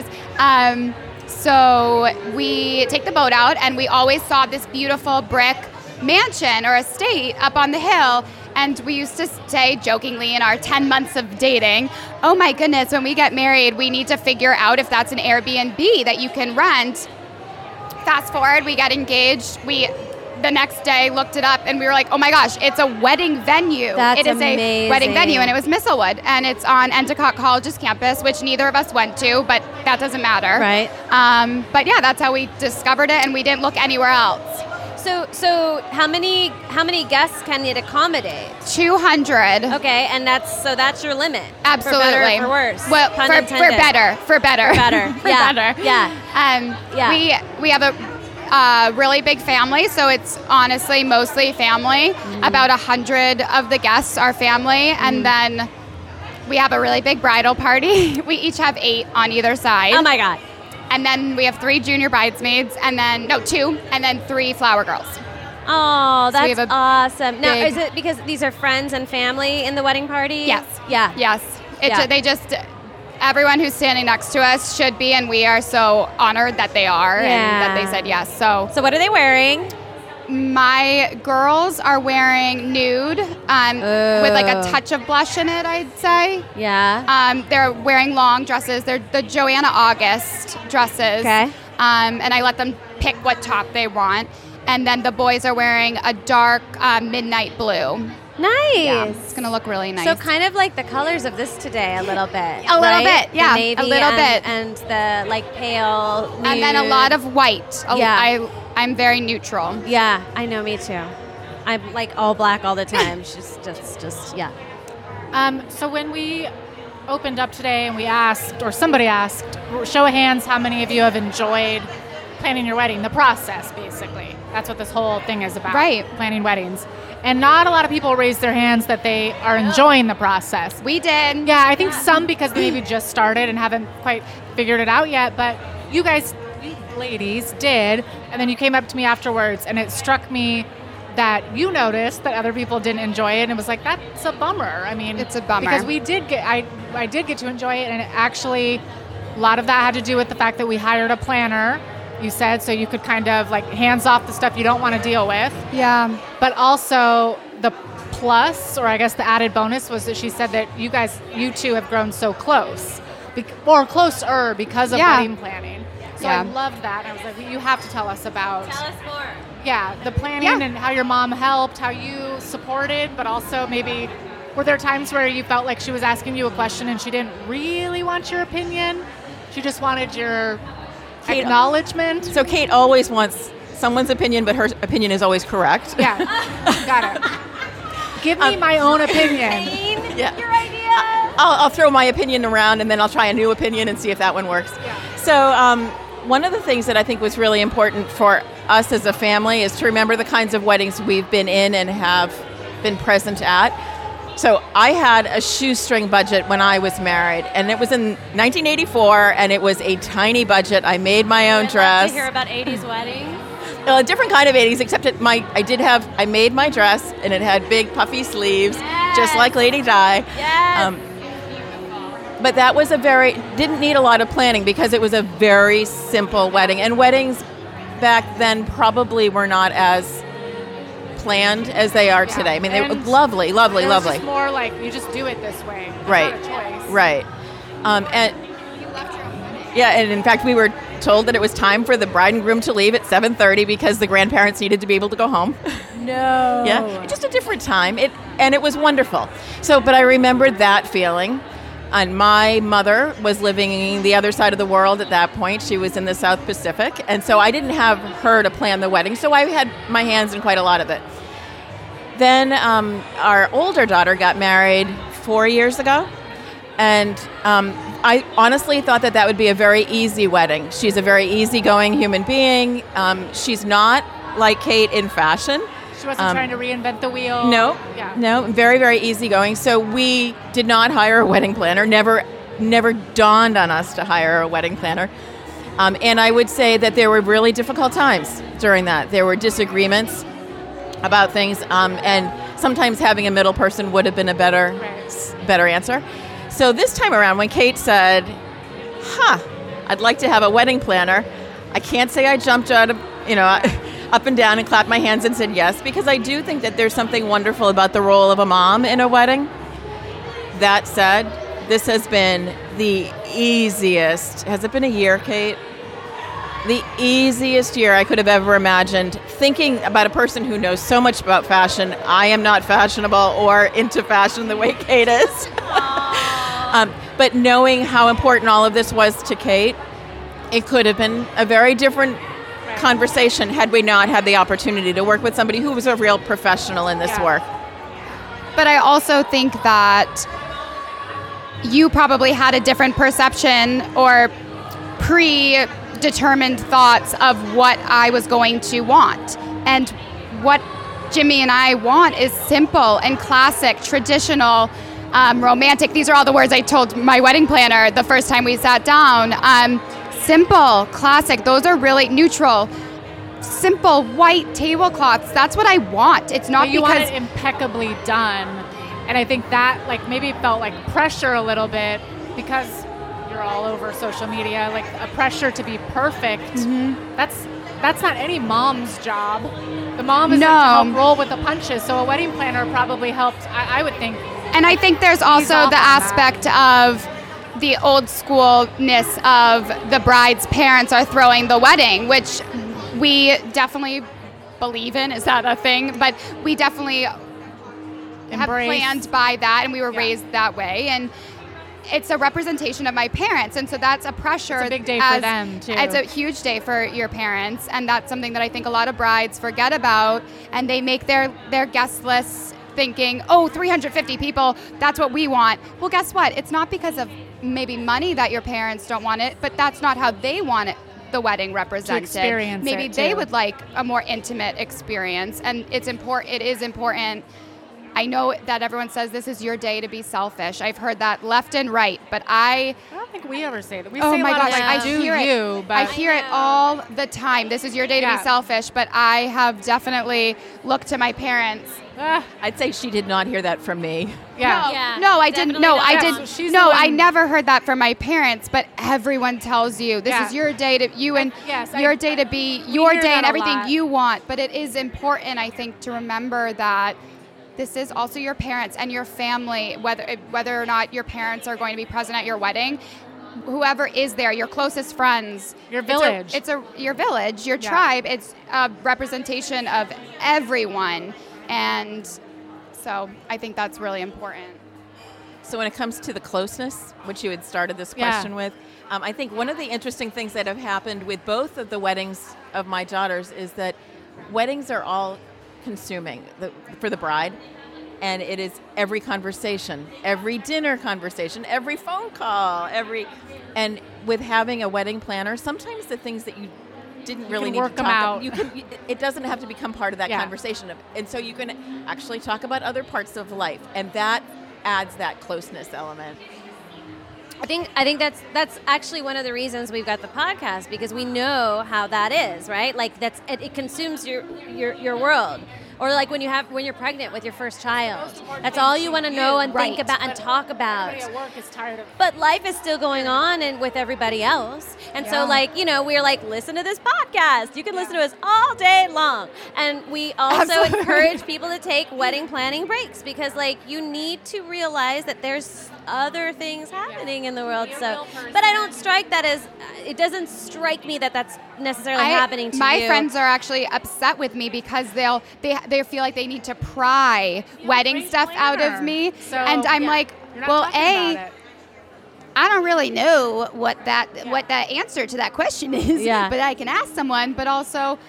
So we take the boat out, and we always saw this beautiful brick mansion or estate up on the hill. And we used to say jokingly in our 10 months of dating, oh my goodness, when we get married, we need to figure out if that's an Airbnb that you can rent. Fast forward, we got engaged. We the next day looked it up, and we were like, oh my gosh, it's a wedding venue. That's It is a amazing. wedding venue, and it was Mistlewood, and it's on Endicott College's campus, which neither of us went to, but that doesn't matter. Right. But yeah, that's how we discovered it, and we didn't look anywhere else. So how many guests can it accommodate? 200. Okay, and that's your limit. Absolutely. For better or for worse. Well, Pun for intended. better. For better. For Yeah. better. Yeah. Yeah. We have a really big family, so it's honestly mostly family. Mm-hmm. About 100 of the guests are family, and then we have a really big bridal party. We each have 8 on either side. Oh my God. And then we have 3 junior bridesmaids, and then 2, and then 3 flower girls. Oh, So we that's have a awesome. Now, big- is it because these are friends and family in the wedding party? Yes. Yeah. Yes. Yeah. They just, everyone who's standing next to us should be, and we are so honored that they are and that they said yes. So what are they wearing? My girls are wearing nude with like a touch of blush in it, I'd say. Yeah. They're wearing long dresses. They're the Joanna August dresses. Okay. And I let them pick what top they want. And then the boys are wearing a dark midnight blue. Nice. Yeah, it's going to look really nice. So kind of like the colors of this today a little bit. A little right? bit, yeah, The navy a little and, bit. And the like pale nude. And then a lot of white. Yeah. I'm very neutral. Yeah, I know, me too. I'm like all black all the time. She's just yeah. So when we opened up today and we asked, or somebody asked, show of hands, how many of you have enjoyed planning your wedding, the process, basically. That's what this whole thing is about. Right. Planning weddings. And not a lot of people raised their hands that they are enjoying the process. We did. Yeah, I think some because they maybe just started and haven't quite figured it out yet, but you guys, you ladies, did, and then you came up to me afterwards, and it struck me that you noticed that other people didn't enjoy it, and it was like, that's a bummer. I mean, it's a bummer. Because we did get, I did get to enjoy it, and it actually, a lot of that had to do with the fact that we hired a planner, you said, so you could kind of like hands off the stuff you don't want to deal with. Yeah. But also the plus, or I guess the added bonus, was that she said that you two have grown so close, or closer because of wedding planning. So I loved that. And I was like, well, you have to tell us about. Tell us more. Yeah, the planning and how your mom helped, how you supported, but also maybe were there times where you felt like she was asking you a question and she didn't really want your opinion? She just wanted your acknowledgement? So Kate always wants someone's opinion, but her opinion is always correct. Yeah, got it. Give me my own opinion. Yeah. Your idea. I'll throw my opinion around, and then I'll try a new opinion and see if that one works. Yeah. So one of the things that I think was really important for us as a family is to remember the kinds of weddings we've been in and have been present at. So I had a shoestring budget when I was married, and it was in 1984, and it was a tiny budget. I made my own I'd dress. love to hear about 80s weddings. A different kind of 80s, except I made my dress, and it had big puffy sleeves, just like Lady Di. Yes. But that was didn't need a lot of planning because it was a very simple wedding. And weddings back then probably were not as planned as they are today. I mean, they were lovely. It was just more like you just do it this way. It's Right. not a choice. Right. And in fact, we were told that it was time for the bride and groom to leave at 7:30 because the grandparents needed to be able to go home. No. Yeah, just a different time. And it was wonderful. So, but I remembered that feeling. And my mother was living the other side of the world at that point. She was in the South Pacific. And so I didn't have her to plan the wedding. So I had my hands in quite a lot of it. Then our older daughter got married 4 years ago. And I honestly thought that would be a very easy wedding. She's a very easygoing human being. She's not like Kate in fashion. She wasn't trying to reinvent the wheel. No, Yeah. no, very, very easygoing. So we did not hire a wedding planner. Never dawned on us to hire a wedding planner. And I would say that there were really difficult times during that. There were disagreements about things, and sometimes having a middle person would have been a better answer. So this time around, when Kate said, I'd like to have a wedding planner, I can't say I jumped out of, up and down and clapped my hands and said yes, because I do think that there's something wonderful about the role of a mom in a wedding. That said, this has been the easiest. Has it been a year, Kate? The easiest year I could have ever imagined. Thinking about a person who knows so much about fashion. I am not fashionable or into fashion the way Kate is. But knowing how important all of this was to Kate, it could have been a very different conversation had we not had the opportunity to work with somebody who was a real professional in this work. But I also think that you probably had a different perception or predetermined thoughts of what I was going to want. And what Jimmy and I want is simple and classic, traditional, romantic. These are all the words I told my wedding planner the first time we sat down. Simple, classic. Those are really neutral. Simple white tablecloths. That's what I want. It's not But you because want it impeccably done. And I think that maybe felt like pressure a little bit because you're all over social media, like a pressure to be perfect. Mm-hmm. That's not any mom's job. The mom is to help roll with the punches. So a wedding planner probably helped, I would think. And I think there's also the aspect of the old schoolness of the bride's parents are throwing the wedding, which we definitely believe in. Is that a thing? But we definitely have planned by that, and we were raised that way. And it's a representation of my parents, and so that's a pressure. It's a big day for them, too. It's a huge day for your parents, and that's something that I think a lot of brides forget about, and they make their guest lists thinking, 350 people, that's what we want. Well, guess what? It's not because of maybe money that your parents don't want it, but that's not how they want it, the wedding represented. To experience maybe it, they too. would like a more intimate experience, and it is important. I know that everyone says this is your day to be selfish. I've heard that left and right, but I don't think we ever say that. We oh say my a lot gosh, of like, I do hear you, it. but I hear it all the time. This is your day to be selfish, but I have definitely looked to my parents. I'd say she did not hear that from me. No, I didn't. No, I didn't. No, I never heard that from my parents. But everyone tells you this is your day to your day to be your day and everything you want. But it is important, I think, to remember that this is also your parents and your family. Whether or not your parents are going to be present at your wedding, whoever is there, your closest friends, your village. It's your village, your tribe. It's a representation of everyone. And so I think that's really important. So when it comes to the closeness, which you had started this question with, I think one of the interesting things that have happened with both of the weddings of my daughters is that weddings are all consuming for the bride. And it is every conversation, every dinner conversation, every phone call, and with having a wedding planner, sometimes the things that you didn't really need to talk about. It doesn't have to become part of that conversation, and so you can actually talk about other parts of life, and that adds that closeness element. I think that's actually one of the reasons we've got the podcast, because we know how that is, right? Like it consumes your world. Or like when you're pregnant with your first child. That's all you want to know and think about and talk about. Everybody at work is tired of. But life is still going on and with everybody else. And so like, we're like, listen to this podcast. You can listen to us all day long. And we also encourage people to take wedding planning breaks because like you need to realize that there's other things happening in the world. So, but I don't strike that as, it doesn't strike me that that's necessarily happening to my you. friends are actually upset with me because they feel like they need to pry wedding stuff out of me. So, and I'm like, well, I don't really know what that answer to that question is. Yeah. But I can ask someone. But also,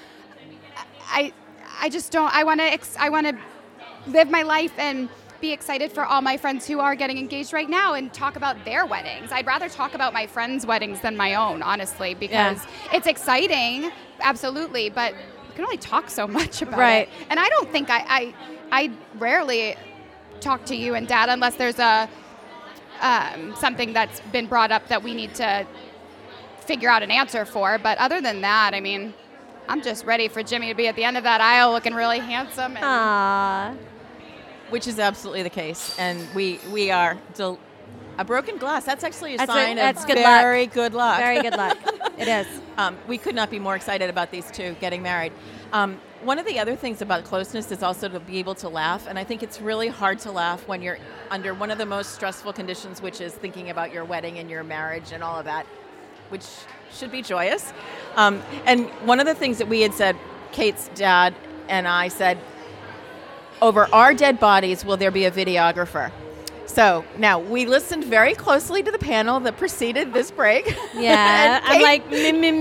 I just don't. I want to live my life and be excited for all my friends who are getting engaged right now and talk about their weddings. I'd rather talk about my friends' weddings than my own, honestly, because it's exciting, absolutely, but you can only talk so much about it. And I don't think I rarely talk to you and Dad unless there's a something that's been brought up that we need to figure out an answer for. But other than that, I mean, I'm just ready for Jimmy to be at the end of that aisle looking really handsome. Aww. Which is absolutely the case. And we are a broken glass. That's actually a sign of good very good luck. Very good luck. It is. We could not be more excited about these two getting married. One of the other things about closeness is also to be able to laugh. And I think it's really hard to laugh when you're under one of the most stressful conditions, which is thinking about your wedding and your marriage and all of that, which should be joyous. And one of the things that we had said, Kate's dad and I said, over our dead bodies, will there be a videographer? So now we listened very closely to the panel that preceded this break. Yeah, I'm like,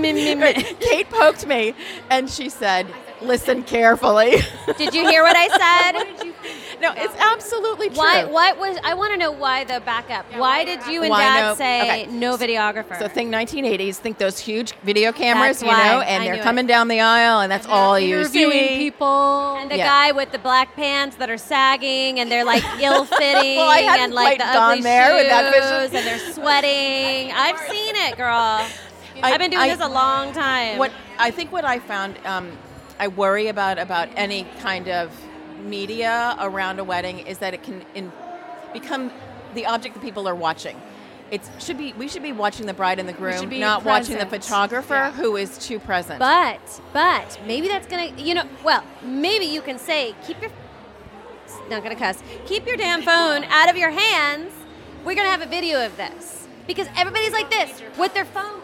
Kate poked me and she said, listen carefully. Did you hear what I said? No, it's absolutely true. I want to know why the backup. Why did you and Dad say no videographer? So think 1980s, think those huge video cameras, That's why. and I they're knew coming down the aisle and that's all you see. Interviewing people. And the guy with the black pants that are sagging and they're like ill-fitting Well, I hadn't and like quite the gone ugly there shoes with that vision. and they're sweating. I've seen it, girl. I've been doing this a long time. What I found, I worry about any kind of media around a wedding is that it can become the object that people are watching. We should be watching the bride and the groom, not watching the photographer who is too present. But maybe that's gonna, maybe you can say keep your damn phone out of your hands. We're gonna have a video of this because everybody's like this with their phone.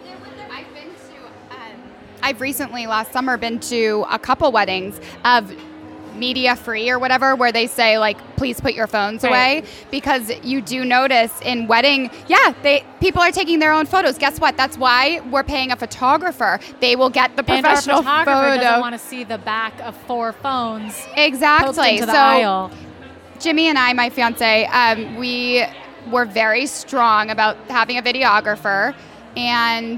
I've recently, last summer, been to a couple weddings of media free or whatever, where they say like, please put your phones away, because you do notice in wedding, people are taking their own photos. Guess what? That's why we're paying a photographer. They will get the professional and our photographer photo. doesn't want to see the back of 4 phones. Exactly. Into the aisle. Jimmy and I, my fiance, we were very strong about having a videographer, and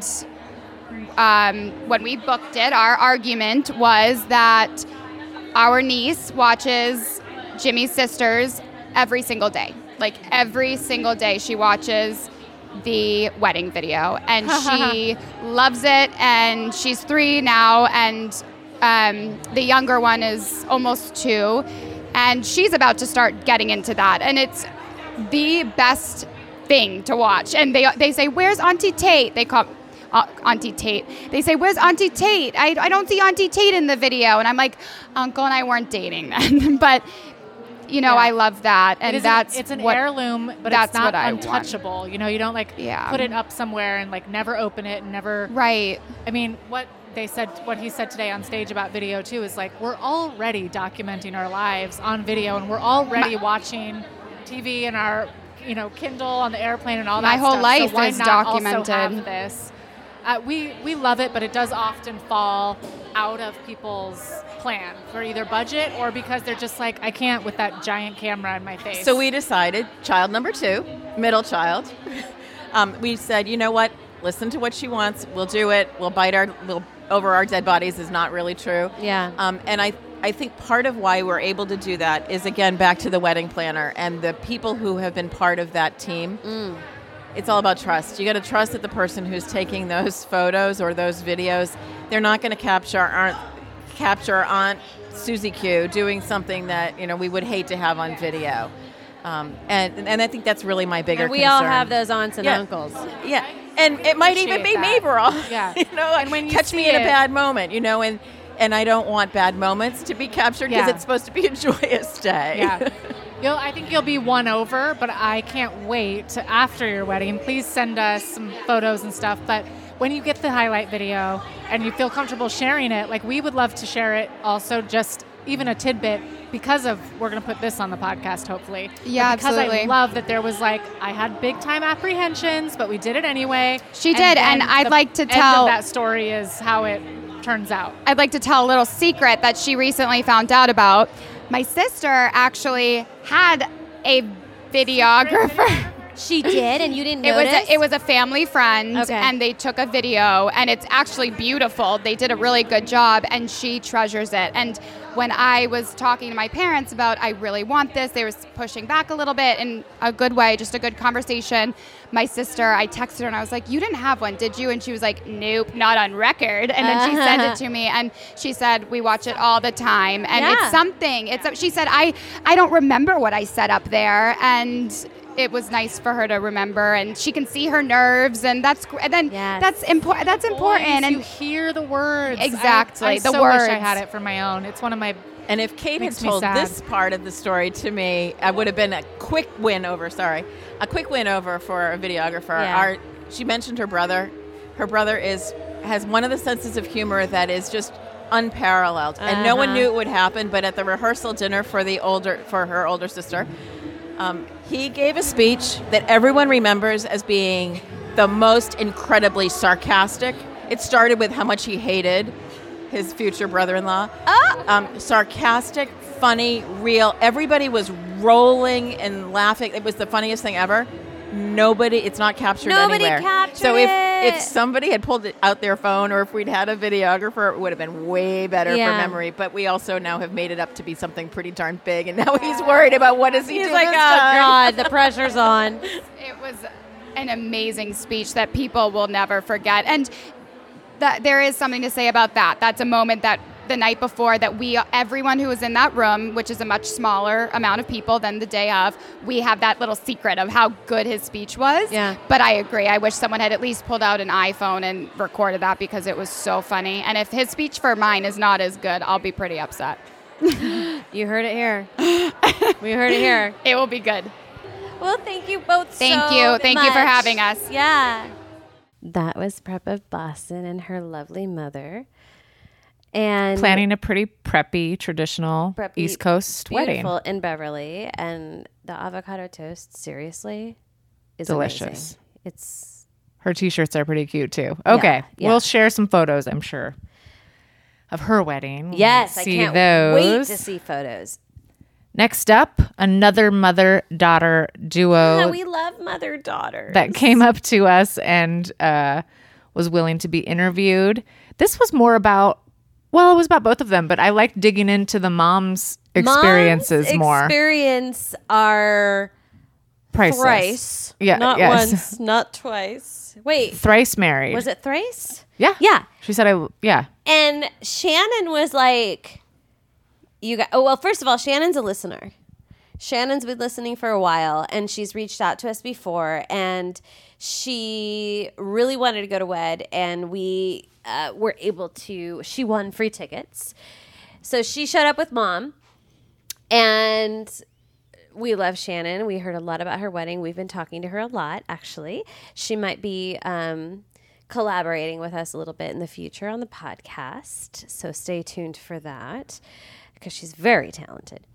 when we booked it, our argument was that our niece watches Jimmy's sisters every single day. Like every single day she watches the wedding video, and she loves it, and she's 3 now, and the younger one is almost 2, and she's about to start getting into that, and it's the best thing to watch. And they say, where's Auntie Tate? They call Auntie Tate. They say, where's Auntie Tate? I don't see Auntie Tate in the video. And I'm like, Uncle and I weren't dating then. But, I love that. And it's an heirloom, but that's it's not what I untouchable. want. You don't put it up somewhere and never open it and never. Right. I mean, what he said today on stage about video too is we're already documenting our lives on video, and we're already watching TV and our, Kindle on the airplane and all that My whole stuff. life so why is not documented. Also have this? We love it, but it does often fall out of people's plan for either budget or because they're just like, I can't with that giant camera in my face. So we decided, child number 2, middle child, we said, you know what? Listen to what she wants. We'll do it. We'll over our dead bodies is not really true. Yeah. And I think part of why we're able to do that is, again, back to the wedding planner and the people who have been part of that team. It's all about trust. You got to trust that the person who's taking those photos or those videos, they're not going to capture, capture our Aunt Susie Q doing something that, you know, we would hate to have on video. And I think that's really my bigger And we concern. all have those aunts and Yeah. uncles. Yeah. And it might even be me, Beryl. Yeah. You know, And when you catch see me in a it- bad moment, you know, and I don't want bad moments to be captured because Yeah. it's supposed to be a joyous day. Yeah. I think you'll be won over, but I can't wait to after your wedding. And please send us some photos and stuff. But when you get the highlight video and you feel comfortable sharing it, like we would love to share it also, just even a tidbit, because of we're going to put this on the podcast hopefully. Yeah, But because absolutely. I love that there was like, I had big time apprehensions, but we did it anyway. She did, and then I'd the like to end tell- of that story is how it turns out. I'd like to tell a little secret that she recently found out about. My sister actually had a videographer. She did, and you didn't It was notice? it was a family friend, Okay. and they took a video, and it's actually beautiful. They did a really good job, and she treasures it. And when I was talking to my parents about, I really want this, they were pushing back a little bit in a good way, just a good conversation. My sister, I texted her, and I was like, "You didn't have one, did you?" And she was like, "Nope, not on record." And then she sent it to me, and she said, "We watch it all the time, and Yeah. it's something." She said, "I don't remember what I set up there," and it was nice for her to remember, and she can see her nerves, and that's important. That's important, Voice, and you hear the words. Exactly, I the so words. wish I had it for my own. It's one of my. And if Kate had Makes me told sad. this part of the story to me, I would have been a quick win over for a videographer. Yeah. She mentioned her brother. Her brother has one of the senses of humor that is just unparalleled, and no one knew it would happen. But at the rehearsal dinner for her older sister, he gave a speech that everyone remembers as being the most incredibly sarcastic. It started with how much he hated his future brother-in-law. Sarcastic, funny, real. Everybody was rolling and laughing. It was the funniest thing ever. It's not captured anywhere. captured So it. if somebody had pulled it out their phone, or if we'd had a videographer, it would have been way better Yeah. for memory. But we also now have made it up to be something pretty darn big, and now he's worried about what does he He's do like, this oh, time." God, the pressure's on. it was an amazing speech that people will never forget. And there is something to say about that. That's a moment that the night before that everyone who was in that room, which is a much smaller amount of people than the day of, we have that little secret of how good his speech was. Yeah. But I agree. I wish someone had at least pulled out an iPhone and recorded that, because it was so funny. And if his speech for mine is not as good, I'll be pretty upset. You heard it here. We heard it here. It will be good. Well, thank you both Thank so you. Thank you for much. having us. Yeah. That was Prep of Boston and her lovely mother. And Planning a pretty preppy, traditional preppy, East Coast beautiful wedding. in Beverly. And the avocado toast, seriously, is Delicious. amazing. It's Her t-shirts are pretty cute too. Okay. yeah. We'll share some photos, I'm sure, of her wedding. yes, I See can't those. wait to see photos. Next up, another mother-daughter duo Yeah, we love mother daughters. that came up to us and was willing to be interviewed. This was more about, well, it was about both of them, but I liked digging into the mom's experiences more. Experience are Priceless. thrice. Yeah, Not yes. once, not twice. Wait. Thrice married. Was it thrice? Yeah. Yeah. She said, And Shannon was like, well, first of all, Shannon's a listener. Shannon's been listening for a while, and she's reached out to us before, and she really wanted to go to WED, and we were able to, she won free tickets. So she showed up with Mom, and we love Shannon. We heard a lot about her wedding. We've been talking to her a lot, actually. She might be collaborating with us a little bit in the future on the podcast, so stay tuned for that, because she's very talented.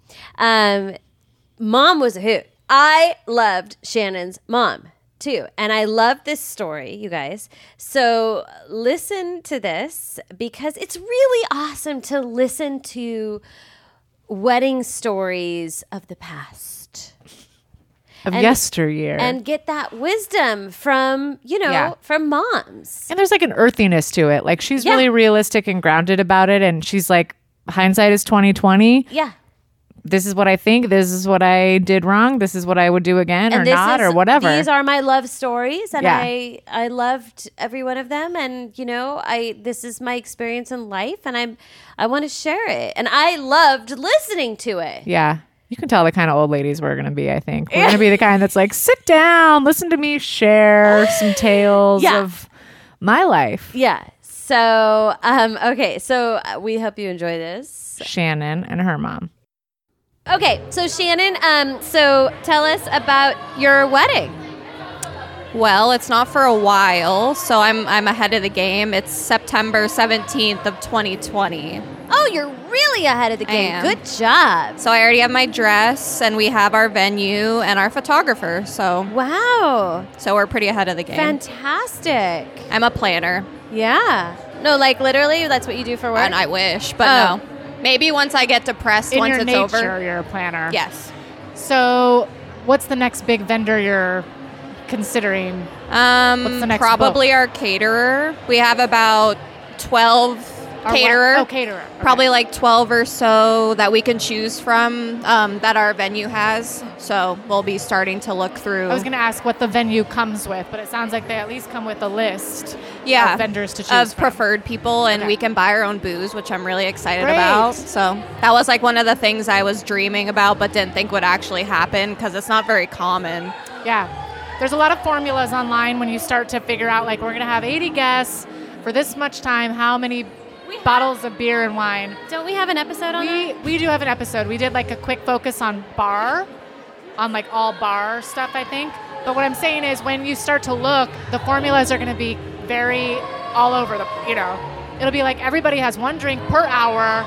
Mom was a hoot. I loved Shannon's mom too, and I love this story, you guys. So listen to this, because it's really awesome to listen to wedding stories of the past, of yesteryear. and get that wisdom from, from moms. And there's like an earthiness to it. Like she's really realistic and grounded about it, and she's like, hindsight is 20/20. Yeah. this is what I think, this is what I did wrong, this is what I would do again or not or whatever. These are my love stories, and Yeah. I loved every one of them, and this is my experience in life, and I want to share it, and I loved listening to it. Yeah. You can tell the kind of old ladies we're going to be, I think. We're going to be the kind that's like, sit down, listen to me share some tales of my life. Yeah. So, okay. So we hope you enjoy this. Shannon and her mom. Okay. So Shannon, so tell us about your wedding. Well, it's not for a while, so I'm ahead of the game. It's September 17th of 2020. Oh, you're really ahead of the game. I am. Good job. So I already have my dress, and we have our venue and our photographer. So wow. So we're pretty ahead of the game. Fantastic. I'm a planner. Yeah. No, like literally, that's what you do for work. And I wish, but no. Maybe once I get depressed, In once your it's nature, over. you're a planner. Yes. So what's the next big vendor you're considering? What's the next Probably book? our caterer. We have about 12 caterer. Oh, caterer. Okay. Probably like 12 or so that we can choose from that our venue has. So we'll be starting to look through. I was going to ask what the venue comes with, but it sounds like they at least come with a list of vendors to choose of from. preferred people, and Okay. we can buy our own booze, which I'm really excited Great. about. So that was like one of the things I was dreaming about, but didn't think would actually happen because it's not very common. Yeah. There's a lot of formulas online when you start to figure out, like, we're going to have 80 guests for this much time, how many bottles of beer and wine. Don't we have an episode on that? We do have an episode. We did like a quick focus on bar, on like all bar stuff, I think. But what I'm saying is when you start to look, the formulas are going to be very all over the, it'll be like everybody has one drink per hour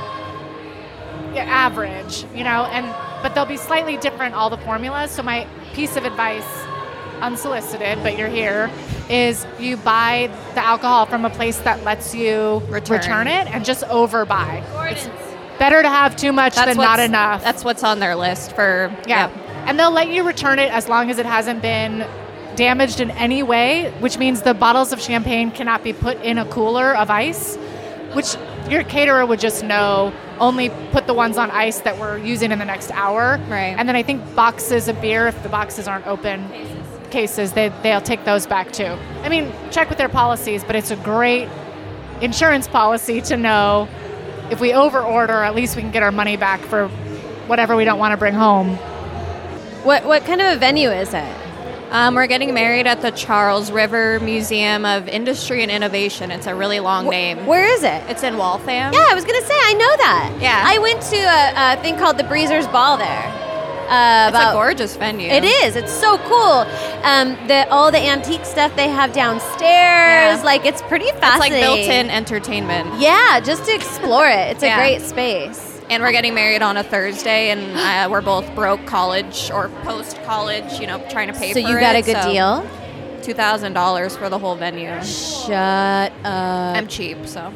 average, but they'll be slightly different, all the formulas. So my piece of advice, unsolicited, but you're here, is you buy the alcohol from a place that lets you return it and just overbuy. It's better to have too much than not enough. That's what's on their list for. Yeah. And they'll let you return it as long as it hasn't been damaged in any way, which means the bottles of champagne cannot be put in a cooler of ice, which your caterer would just know, only put the ones on ice that we're using in the next hour. Right. And then I think boxes of beer, if the boxes aren't open, cases, they'll take those back too. I mean, check with their policies, but it's a great insurance policy to know if we overorder, at least we can get our money back for whatever we don't want to bring home. What kind of a venue is it? We're getting married at the Charles River Museum of Industry and Innovation. It's a really long name. Where is it? It's in Waltham. Yeah, I was going to say, I know that. Yeah. I went to a thing called the Breezers Ball there. It's a gorgeous venue. It is. It's so cool. All the antique stuff they have downstairs, like it's pretty fascinating. It's like built-in entertainment. Yeah, just to explore it. It's a great space. And we're getting married on a Thursday, and we're both broke college or post-college, trying to pay for it. So you got a good deal? $2,000 for the whole venue. Shut up. I'm cheap, so.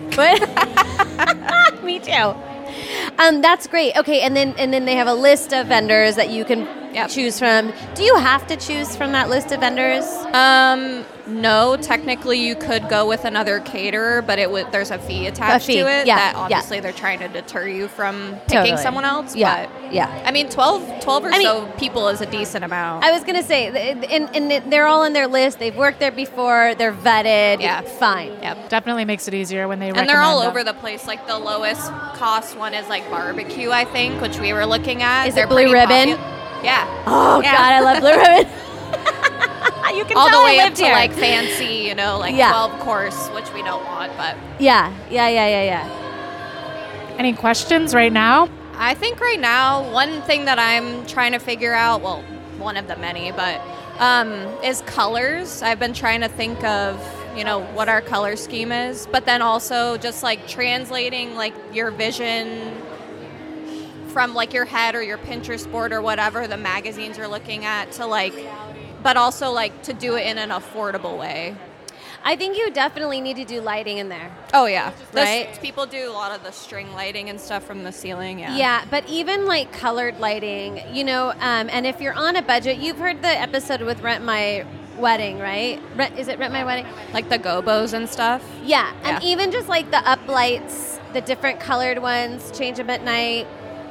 Me too. That's great. Okay, and then they have a list of vendors that you can choose from. Do you have to choose from that list of vendors? No, technically you could go with another caterer, but there's a fee attached to it. Yeah, that obviously they're trying to deter you from picking Totally. someone else. Yeah, But yeah. I mean, 12 or so people is a decent amount. I was going to say, and they're all on their list. They've worked there before. They're vetted. Yeah. Fine. Yep. Definitely makes it easier when they And they're all recommend over the place. Like the lowest cost one is like barbecue, I think, which we were looking at. Is They're it Blue pretty Ribbon? Yeah. Oh, Yeah. God, I love Blue Ribbon. You can all tell the I way up lived to here. like fancy, like Yeah. 12 course, which we don't want, but Yeah. Any questions right now? I think right now one thing that I'm trying to figure out, well, one of the many, but is colors. I've been trying to think of, what our color scheme is, but then also just like translating like your vision from like your head or your Pinterest board or whatever the magazines you're looking at to like, but also like to do it in an affordable way. I think you definitely need to do lighting in there. Oh yeah, Right? People do a lot of the string lighting and stuff from the ceiling. Yeah. Yeah, but even like colored lighting, and if you're on a budget, you've heard the episode with Rent My Wedding, right? Is it Rent My Wedding? Like the gobos and stuff. Yeah, and even just like the up lights, the different colored ones, change them at night.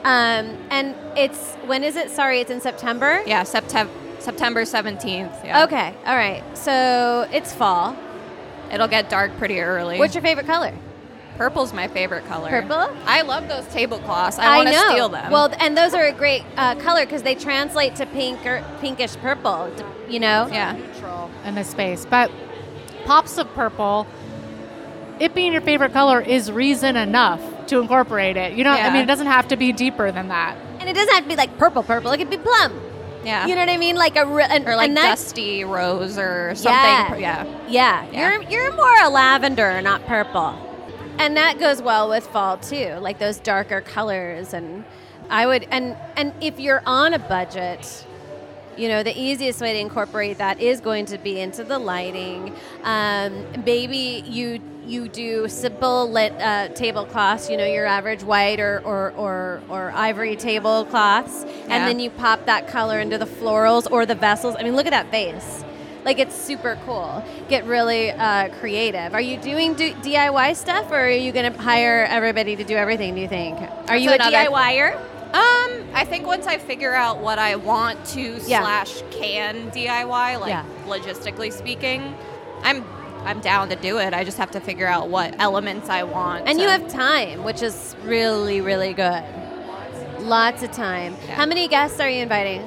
And when is it? Sorry, it's in September? Yeah, September 17th. Yeah. Okay, all right. So it's fall. It'll get dark pretty early. What's your favorite color? Purple's my favorite color. Purple? I love those tablecloths. I want to know. steal them. Well, and those are a great color because they translate to pink or pinkish purple, you know? Yeah. Neutral in the space. But pops of purple, it being your favorite color is reason enough to incorporate it. You know, I mean, it doesn't have to be deeper than that. And it doesn't have to be like purple. It could be plum. Yeah. You know what I mean? Like or like dusty rose or something. Yeah. You're more a lavender, not purple. And that goes well with fall too, like those darker colors. And I would, and if you're on a budget, you know, the easiest way to incorporate that is going to be into the lighting. Maybe you do simple lit tablecloths, you know, your average white or ivory tablecloths, and then you pop that color into the florals or the vessels. I mean, look at that vase. Like, it's super cool. Get really creative. Are you doing DIY stuff, or are you going to hire everybody to do everything, do you think? Are you a DIYer? I think once I figure out what I want to / can DIY, like logistically speaking, I'm down to do it. I just have to figure out what elements I want. And you have time, which is really, really good. Lots of time. Yeah. How many guests are you inviting?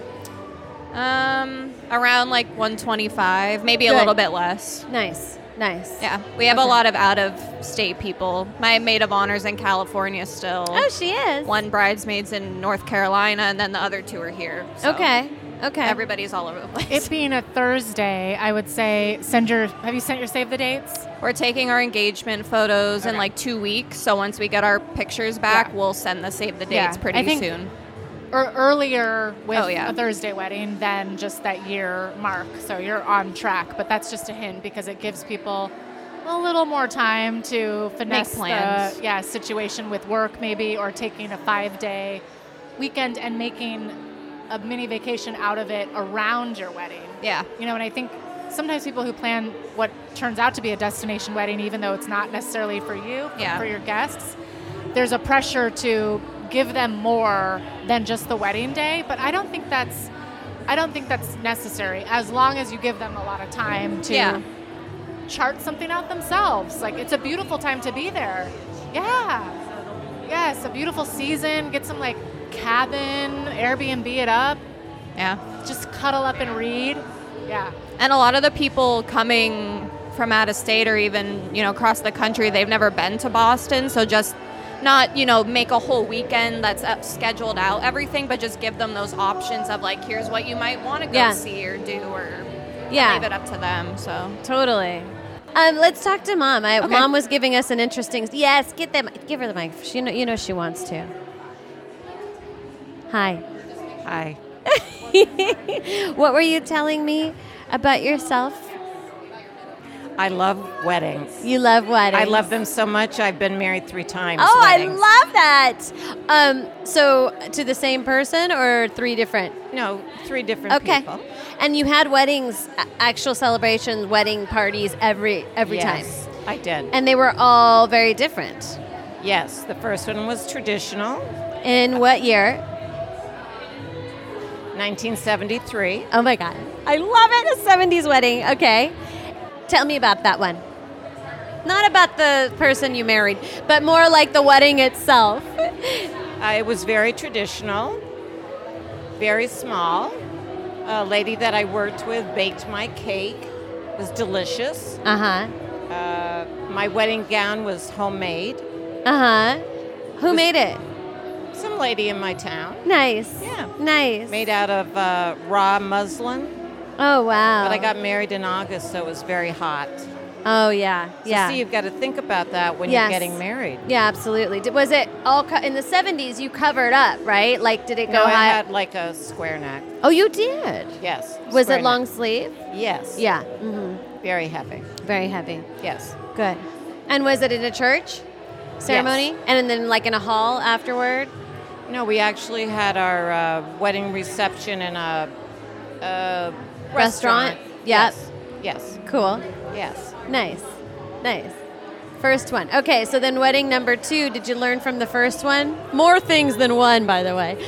Around like 125, maybe a little bit less. Nice. Yeah, we have a lot of out-of-state people. My maid of honor's in California still. Oh, she is? One bridesmaid's in North Carolina, and then the other two are here. So okay. Everybody's all over the place. It being a Thursday, I would say have you sent your save the dates? We're taking our engagement photos in like 2 weeks, so once we get our pictures back, we'll send the save the dates pretty soon. Or earlier with a Thursday wedding than just that year mark. So you're on track, but that's just a hint because it gives people a little more time to finesse the situation with work maybe, or taking a 5-day weekend and making a mini vacation out of it around your wedding. Yeah. You know, and I think sometimes people who plan what turns out to be a destination wedding, even though it's not necessarily for you, for your guests, there's a pressure to give them more than just the wedding day, but I don't think that's necessary as long as you give them a lot of time to chart something out themselves. Like, it's a beautiful time to be there. Yeah, it's a beautiful season. Get some like cabin, Airbnb it up. Yeah. Just cuddle up and read. Yeah. And a lot of the people coming from out of state or even, you know, across the country, they've never been to Boston, so just not, you know, make a whole weekend that's scheduled out everything, but just give them those options of like, here's what you might want to go see or do, or leave it up to them. So totally. Let's talk to Mom. Mom was giving us an interesting. Yes, give her the mic. You know she wants to. Hi. What were you telling me about yourself? I love weddings. You love weddings. I love them so much. I've been married 3 times. Oh, weddings. I love that. So to the same person or 3 different? No, 3 different people. Okay. And you had weddings, actual celebrations, wedding parties every time. Yes, I did. And they were all very different. Yes, the first one was traditional. In what year? 1973. Oh my God. I love it. A 70s wedding. Okay. Tell me about that one. Not about the person you married, but more like the wedding itself. It was very traditional, very small. A lady that I worked with baked my cake. It was delicious. My wedding gown was homemade. Who made it? Some lady in my town. Nice. Yeah. Nice. Made out of raw muslin. Oh, wow. But I got married in August, so it was very hot. Oh, yeah. So see, you've got to think about that when you're getting married. Yeah, absolutely. Was it all in the 70s? You covered up, right? Like, did it go high? I had like a square neck. Oh, you did? Yes. Was it long sleeve? Yes. Yeah. Very heavy. Very heavy. Yes. Good. And was it in a church ceremony? Yes. And then like in a hall afterward? No, we actually had our wedding reception in a restaurant. Yep. Yes. Cool. Yes. Nice. First one. Okay, so then wedding number 2, did you learn from the first one? More things than one, by the way.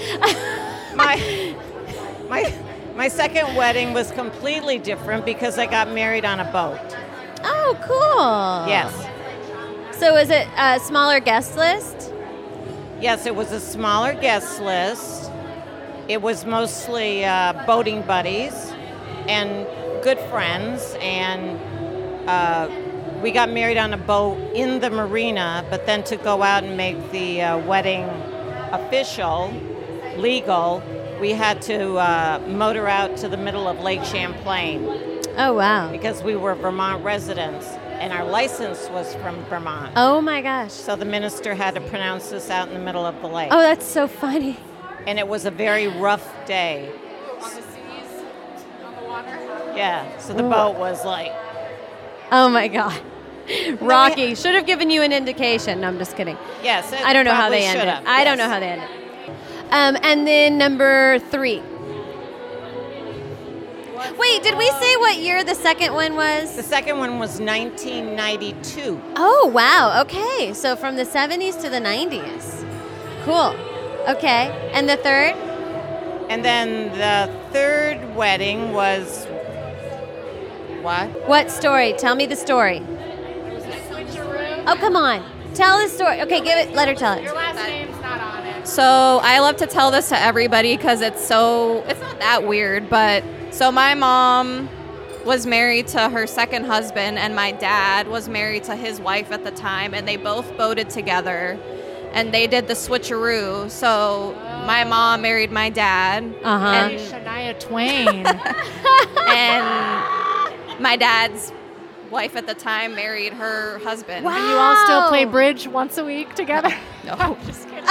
My second wedding was completely different because I got married on a boat. Oh, cool. Yes. So is it a smaller guest list? Yes, it was a smaller guest list. It was mostly boating buddies and good friends, and we got married on a boat in the marina, but then to go out and make the wedding official, legal, we had to motor out to the middle of Lake Champlain. Oh, wow. Because we were Vermont residents, and our license was from Vermont. Oh, my gosh. So the minister had to pronounce this out in the middle of the lake. Oh, that's so funny. And it was a very rough day. On the seas, on the water. Yeah, so the boat was like... Oh, my God. Rocky. Should have given you an indication. No, I'm just kidding. Yes, I don't know how probably they ended. should've, I don't know how they ended. And then number 3. Wait, did we say what year the second one was? The second one was 1992. Oh, wow. Okay. So from the 70s to the 90s. Cool. Okay. And the third? And then the third wedding was... What? What story? Tell me the story. Oh, come on. Tell the story. Okay, let her tell it. Your last name's not on it. So I love to tell this to everybody because it's not that weird, but so my mom was married to her second husband and my dad was married to his wife at the time, and they both boated together and they did the switcheroo. So my mom married my dad. And Shania Twain. And my dad's wife at the time married her husband. And you all still play bridge once a week together? No, just kidding.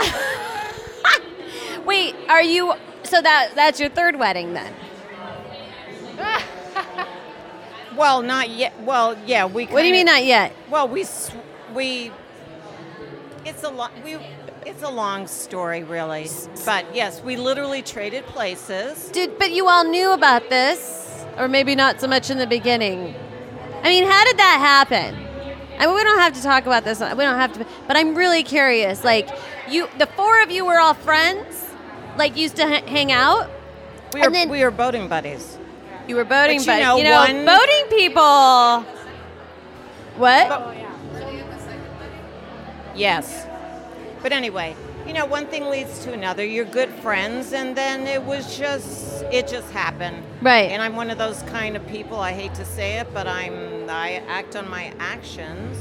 Wait, are you... So that's your third wedding then? Well, not yet. Well, yeah, we. What do you mean not yet? Well, it's a long story, really. But yes, we literally traded places. But you all knew about this, or maybe not so much in the beginning. I mean, how did that happen? I mean, we don't have to talk about this. We don't have to. But I'm really curious. Like, the 4 of you were all friends. Like, used to hang out. We were boating buddies. You were boating But buddies. you know, boating people. What? Yes. But anyway, one thing leads to another. You're good friends, and then it just happened. Right. And I'm one of those kind of people, I hate to say it, but I act on my actions.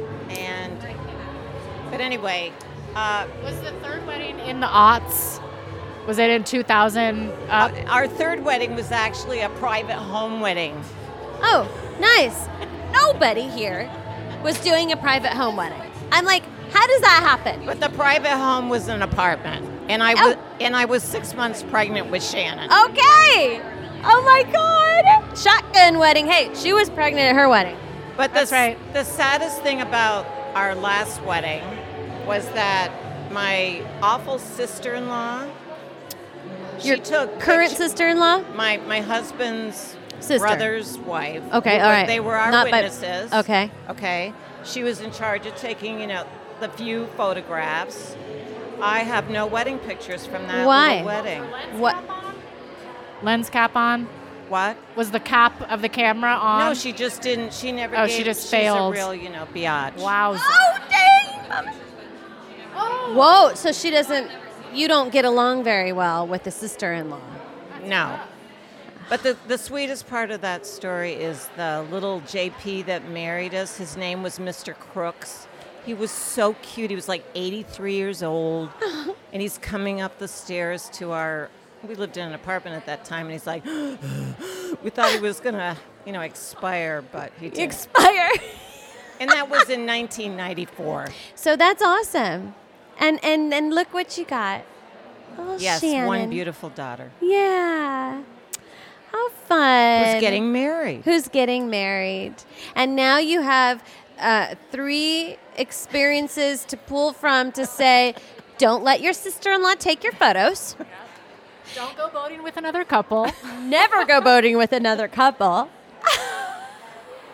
But anyway. Was the third wedding in the aughts? Was it in 2000? Our third wedding was actually a private home wedding. Oh, nice. Nobody here was doing a private home wedding. I'm like, how does that happen? But the private home was an apartment, and I was 6 months pregnant with Shannon. Okay. Oh my God. Shotgun wedding. Hey, she was pregnant at her wedding. But that's right. The saddest thing about our last wedding was that my awful sister-in-law. Your current sister-in-law? My husband's sister. Brother's wife. Okay, all right. They were our witnesses. Okay. Okay. She was in charge of taking, the few photographs. I have no wedding pictures from that little wedding. What? Lens cap on? What? Was the cap of the camera on? No, she just didn't. She never. Oh, she just failed. She's a real, biatch. Wow. Oh, dang! Whoa! So she doesn't. You don't get along very well with the sister-in-law. No. But the sweetest part of that story is the little JP that married us. His name was Mr. Crooks. He was so cute. He was like 83 years old. And he's coming up the stairs to we lived in an apartment at that time, and he's like, we thought he was going to, expire, but he didn't. Expire? And that was in 1994. So that's awesome. And look what you got. Oh, yes, Shannon. one beautiful daughter. Yeah. How fun. Who's getting married. Who's getting married. And now you have 3 experiences to pull from to say, don't let your sister-in-law take your photos. Don't go boating with another couple. Never go boating with another couple.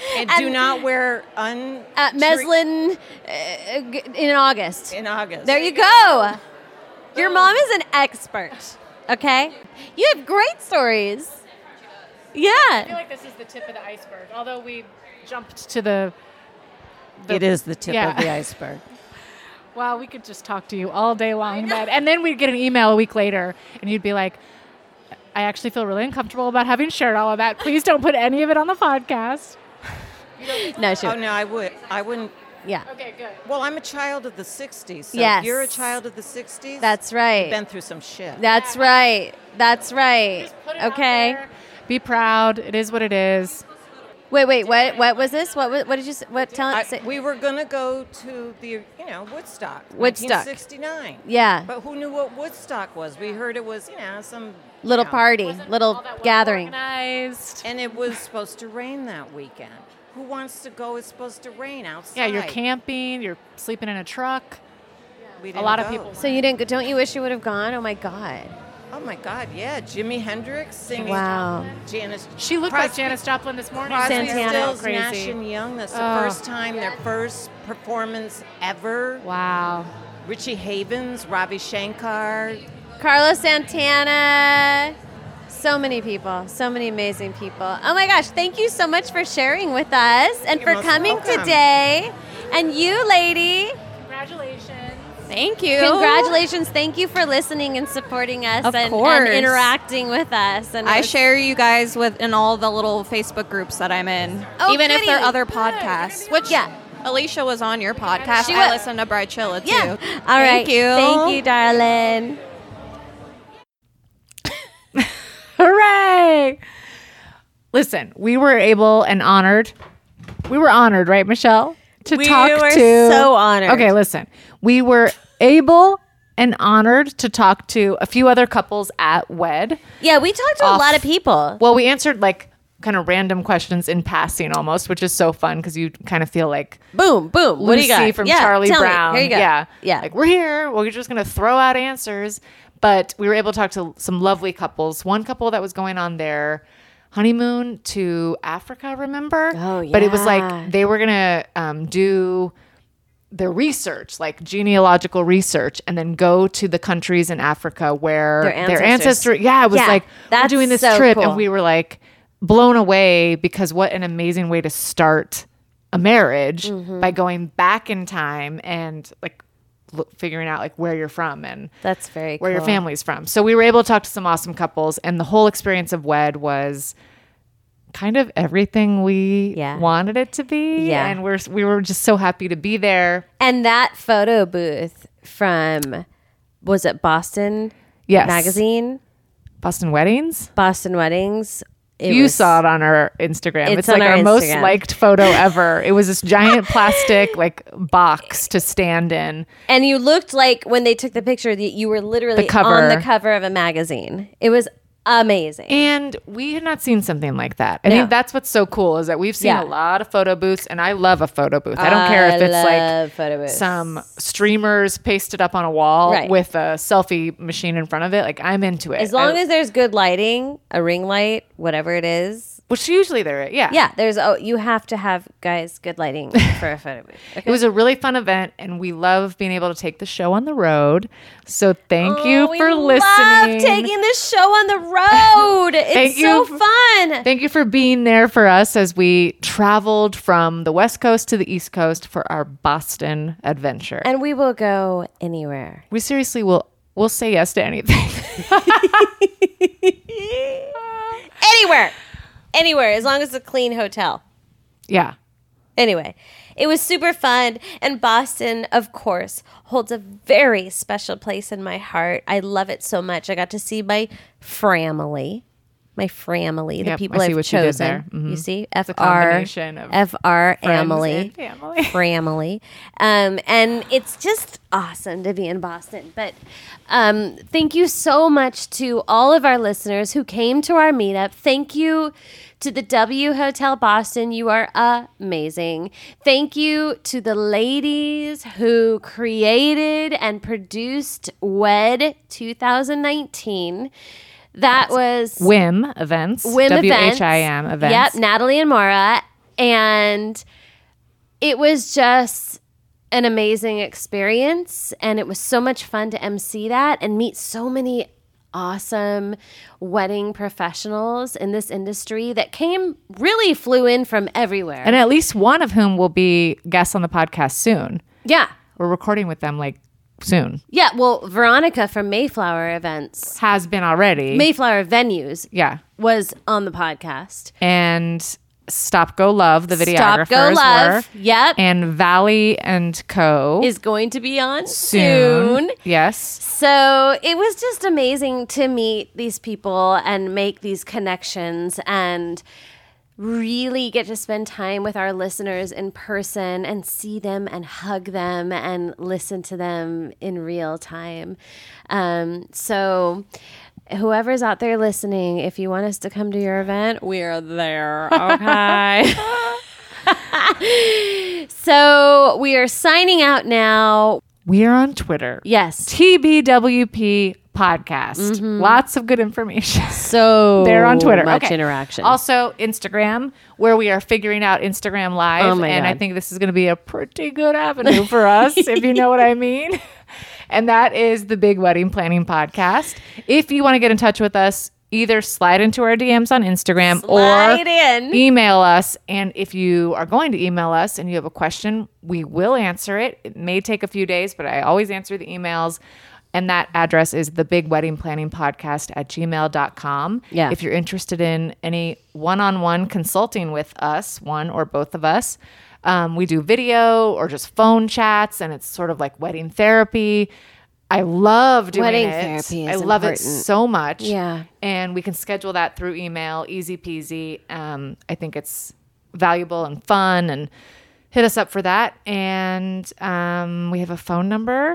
And do not wear Meslin in August. In August. There you go. Your mom is an expert. Okay? You have great stories. Yeah. I feel like this is the tip of the iceberg. Although we jumped to the it is the tip of the iceberg. Wow, we could just talk to you all day long, Med. And then we'd get an email a week later, and you'd be like, I actually feel really uncomfortable about having shared all of that. Please don't put any of it on the podcast. No, sure. Oh, no, I wouldn't. Yeah. Okay, good. Well, I'm a child of the 60s. So Yes. if you're a child of the 60s. That's right. You've been through some shit. That's right. That's right. Okay. Be proud. It is what it is. Wait. What was this? What did you say? We were going to go to the, Woodstock. Woodstock. 1969. Yeah. But who knew what Woodstock was? We heard it was, some Little party, little gathering. Organized. And it was supposed to rain that weekend. Who wants to go? It's supposed to rain outside. Yeah, you're camping. You're sleeping in a truck. We A didn't lot of go. people. So you didn't go? Don't you wish you would have gone? Oh my God. Oh my God, yeah. Jimi Hendrix singing. Wow. Janis. She looked like Janis Joplin this morning. Crosby, Santana. Stills, Crazy. Nash and Young. That's the first time, their first performance ever. Wow. Richie Havens, Ravi Shankar. Carlos Santana. So many people. So many amazing people. Oh my gosh. Thank you so much for sharing with us and You're for most coming welcome. today. And you, lady. Congratulations. Thank you. Congratulations. Thank you for listening and supporting us Of and course. interacting with us. And it I was- share you guys in all the little Facebook groups that I'm in, Oh, even if they're goody. other podcasts. Which Alicia was on your podcast. She I was. listen to Bridezilla too. Yeah. All right. Thank you. Thank you, darling. Hooray! Listen, we were able and honored. We were honored, right, Michelle? To We talk were to. so honored. Okay, listen. We were able and honored to talk to a few other couples at WED. Yeah, we talked to a lot of people. Well, we answered kind of random questions in passing almost, which is so fun because you kind of feel like boom. What do Lucy you got? from Yeah, Charlie tell me. Brown. Here you go. Yeah. Like, we're here. We're just going to throw out answers. But we were able to talk to some lovely couples. One couple that was going on their honeymoon to Africa, remember? Oh, yeah. But it was like they were going to do their research, like genealogical research, and then go to the countries in Africa where Their their ancestors. ancestor. Yeah, it was Yeah, like, we're that's doing this so trip. cool. And we were like blown away because what an amazing way to start a marriage by going back in time and like figuring out like where you're from and That's very where your cool. family's from. So we were able to talk to some awesome couples, and the whole experience of WED was kind of everything we wanted it to be. Yeah. And we were just so happy to be there. And that photo booth from, was it Boston Yes. Magazine? Boston Weddings? Boston Weddings. You saw it on our Instagram. It's It's on like our our most Instagram. liked photo ever. It was this giant plastic like box to stand in. And you looked like when they took the picture that you were literally The cover. on the cover of a magazine. It was amazing. And we had not seen something like that. I No. think that's what's so cool is that we've seen Yeah. a lot of photo booths, and I love a photo booth. I don't care if it's love photo like booths. some streamers pasted up on a wall Right. with a selfie machine in front of it. Like, I'm into it. As long as there's good lighting, a ring light, whatever it is. Which usually there is, yeah. Yeah, you have to have, guys, good lighting for a photo booth. Okay? It was a really fun event, and we love being able to take the show on the road. So thank you we for love listening. taking this show on the road. It's so fun. Thank you for being there for us as we traveled from the West Coast to the East Coast for our Boston adventure. And we will go anywhere. We seriously we'll say yes to anything. Anywhere, as long as it's a clean hotel. Yeah. Anyway, it was super fun. And Boston, of course, holds a very special place in my heart. I love it so much. I got to see my framily. The Yep, people I see I've what you did chosen. there. Mhm. You see? It's a combination of FR friends Emily. and family. Framily. And it's just awesome to be in Boston. But thank you so much to all of our listeners who came to our meetup. Thank you to the W Hotel Boston. You are amazing. Thank you to the ladies who created and produced WED 2019. That was WIM events. WIM events. WHIM events. Yep, Natalie and Maura. And it was just an amazing experience. And it was so much fun to MC that and meet so many awesome wedding professionals in this industry that really flew in from everywhere. And at least one of whom will be guests on the podcast soon. Yeah. We're recording with them like soon. Yeah. Well, Veronica from Mayflower Events has been already. Mayflower Venues. Yeah. Was on the podcast. And Stop Go Love, the videographers. Stop Go Love. Were. Yep. And Valley and Co. is going to be on soon. Yes. So it was just amazing to meet these people and make these connections and really get to spend time with our listeners in person and see them and hug them and listen to them in real time. So whoever's out there listening, if you want us to come to your event, we're there. Okay. So we are signing out now. We are on Twitter. Yes. TBWP Podcast. Lots of good information. So they're on Twitter. Much interaction. Also Instagram, where we are figuring out Instagram Live. Oh my and God. I think this is going to be a pretty good avenue for us, if you know what I mean. And that is the Big Wedding Planning Podcast. If you want to get in touch with us, either slide into our DMs on Instagram Slide or in. email us. And if you are going to email us and you have a question, we will answer it. It may take a few days, but I always answer the emails. And that address is thebigweddingplanningpodcast@gmail.com. Yeah. If you're interested in any one-on-one consulting with us, one or both of us, we do video or just phone chats, and it's sort of like wedding therapy. I love doing Wedding it. therapy I is love it important. so much. Yeah. And we can schedule that through email, easy peasy. I think it's valuable and fun, and hit us up for that. And we have a phone number.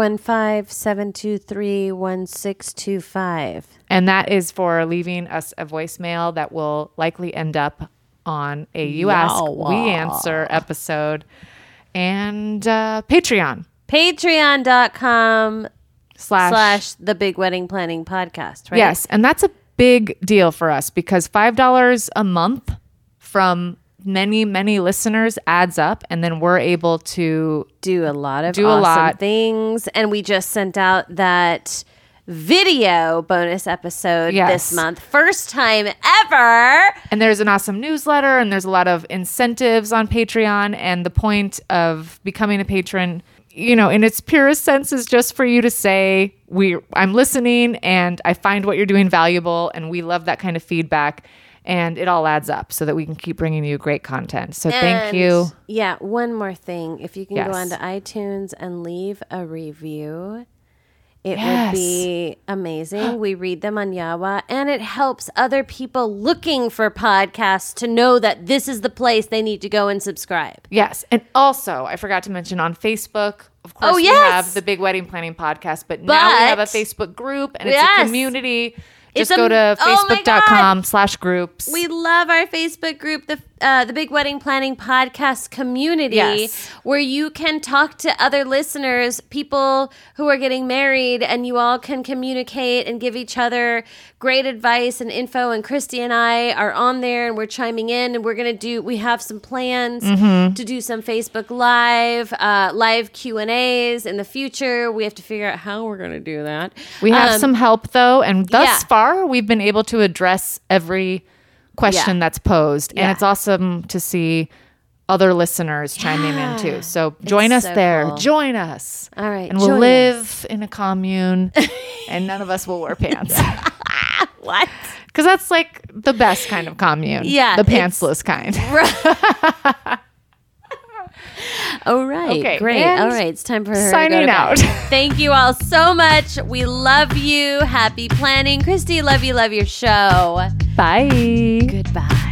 415-723-1625. And that is for leaving us a voicemail that will likely end up on a You Ask, We Answer episode. And Patreon. Patreon.com / the Big Wedding Planning Podcast, right? Yes. And that's a big deal for us because $5 a month from many, many listeners adds up. And then we're able to do a lot of awesome things. And we just sent out that video bonus episode this month. First time ever. And there's an awesome newsletter and there's a lot of incentives on Patreon. And the point of becoming a patron, you know, in its purest sense is just for you to say, I'm listening and I find what you're doing valuable, and we love that kind of feedback, and it all adds up so that we can keep bringing you great content. So thank you. Yeah, one more thing. If you can go Yes. onto iTunes and leave a review, it Yes. would be amazing. We read them on Yawa, and it helps other people looking for podcasts to know that this is the place they need to go and subscribe. Yes. And also, I forgot to mention on Facebook, of course, Oh, we yes. have the Big Wedding Planning Podcast, but now we have a But- Facebook group, and it's Yes. a community. It's Just go to oh my God. facebook.com/groups. We love our Facebook group, the Big Wedding Planning Podcast community, Yes. where you can talk to other listeners, people who are getting married, and you all can communicate and give each other great advice and info. And Christy and I are on there, and we're chiming in, and we have some plans Mhm. to do some Facebook live Q&As in the future. We have to figure out how we're going to do that. We have some help, though, and thus yeah. far, we've been able to address every question Yeah. that's posed. Yeah. And it's awesome to see other listeners chiming in, too. So join It's us so there. cool. Join us. All right, And we'll join live in a commune, and none of us will wear pants. What? Because that's like the best kind of commune. Yeah, The it's- pantsless kind. All right. Okay, Great. and All right. It's time for her to go signing to bed. out. Thank you all so much. We love you. Happy planning. Christy, love you. Love your show. Bye. Goodbye.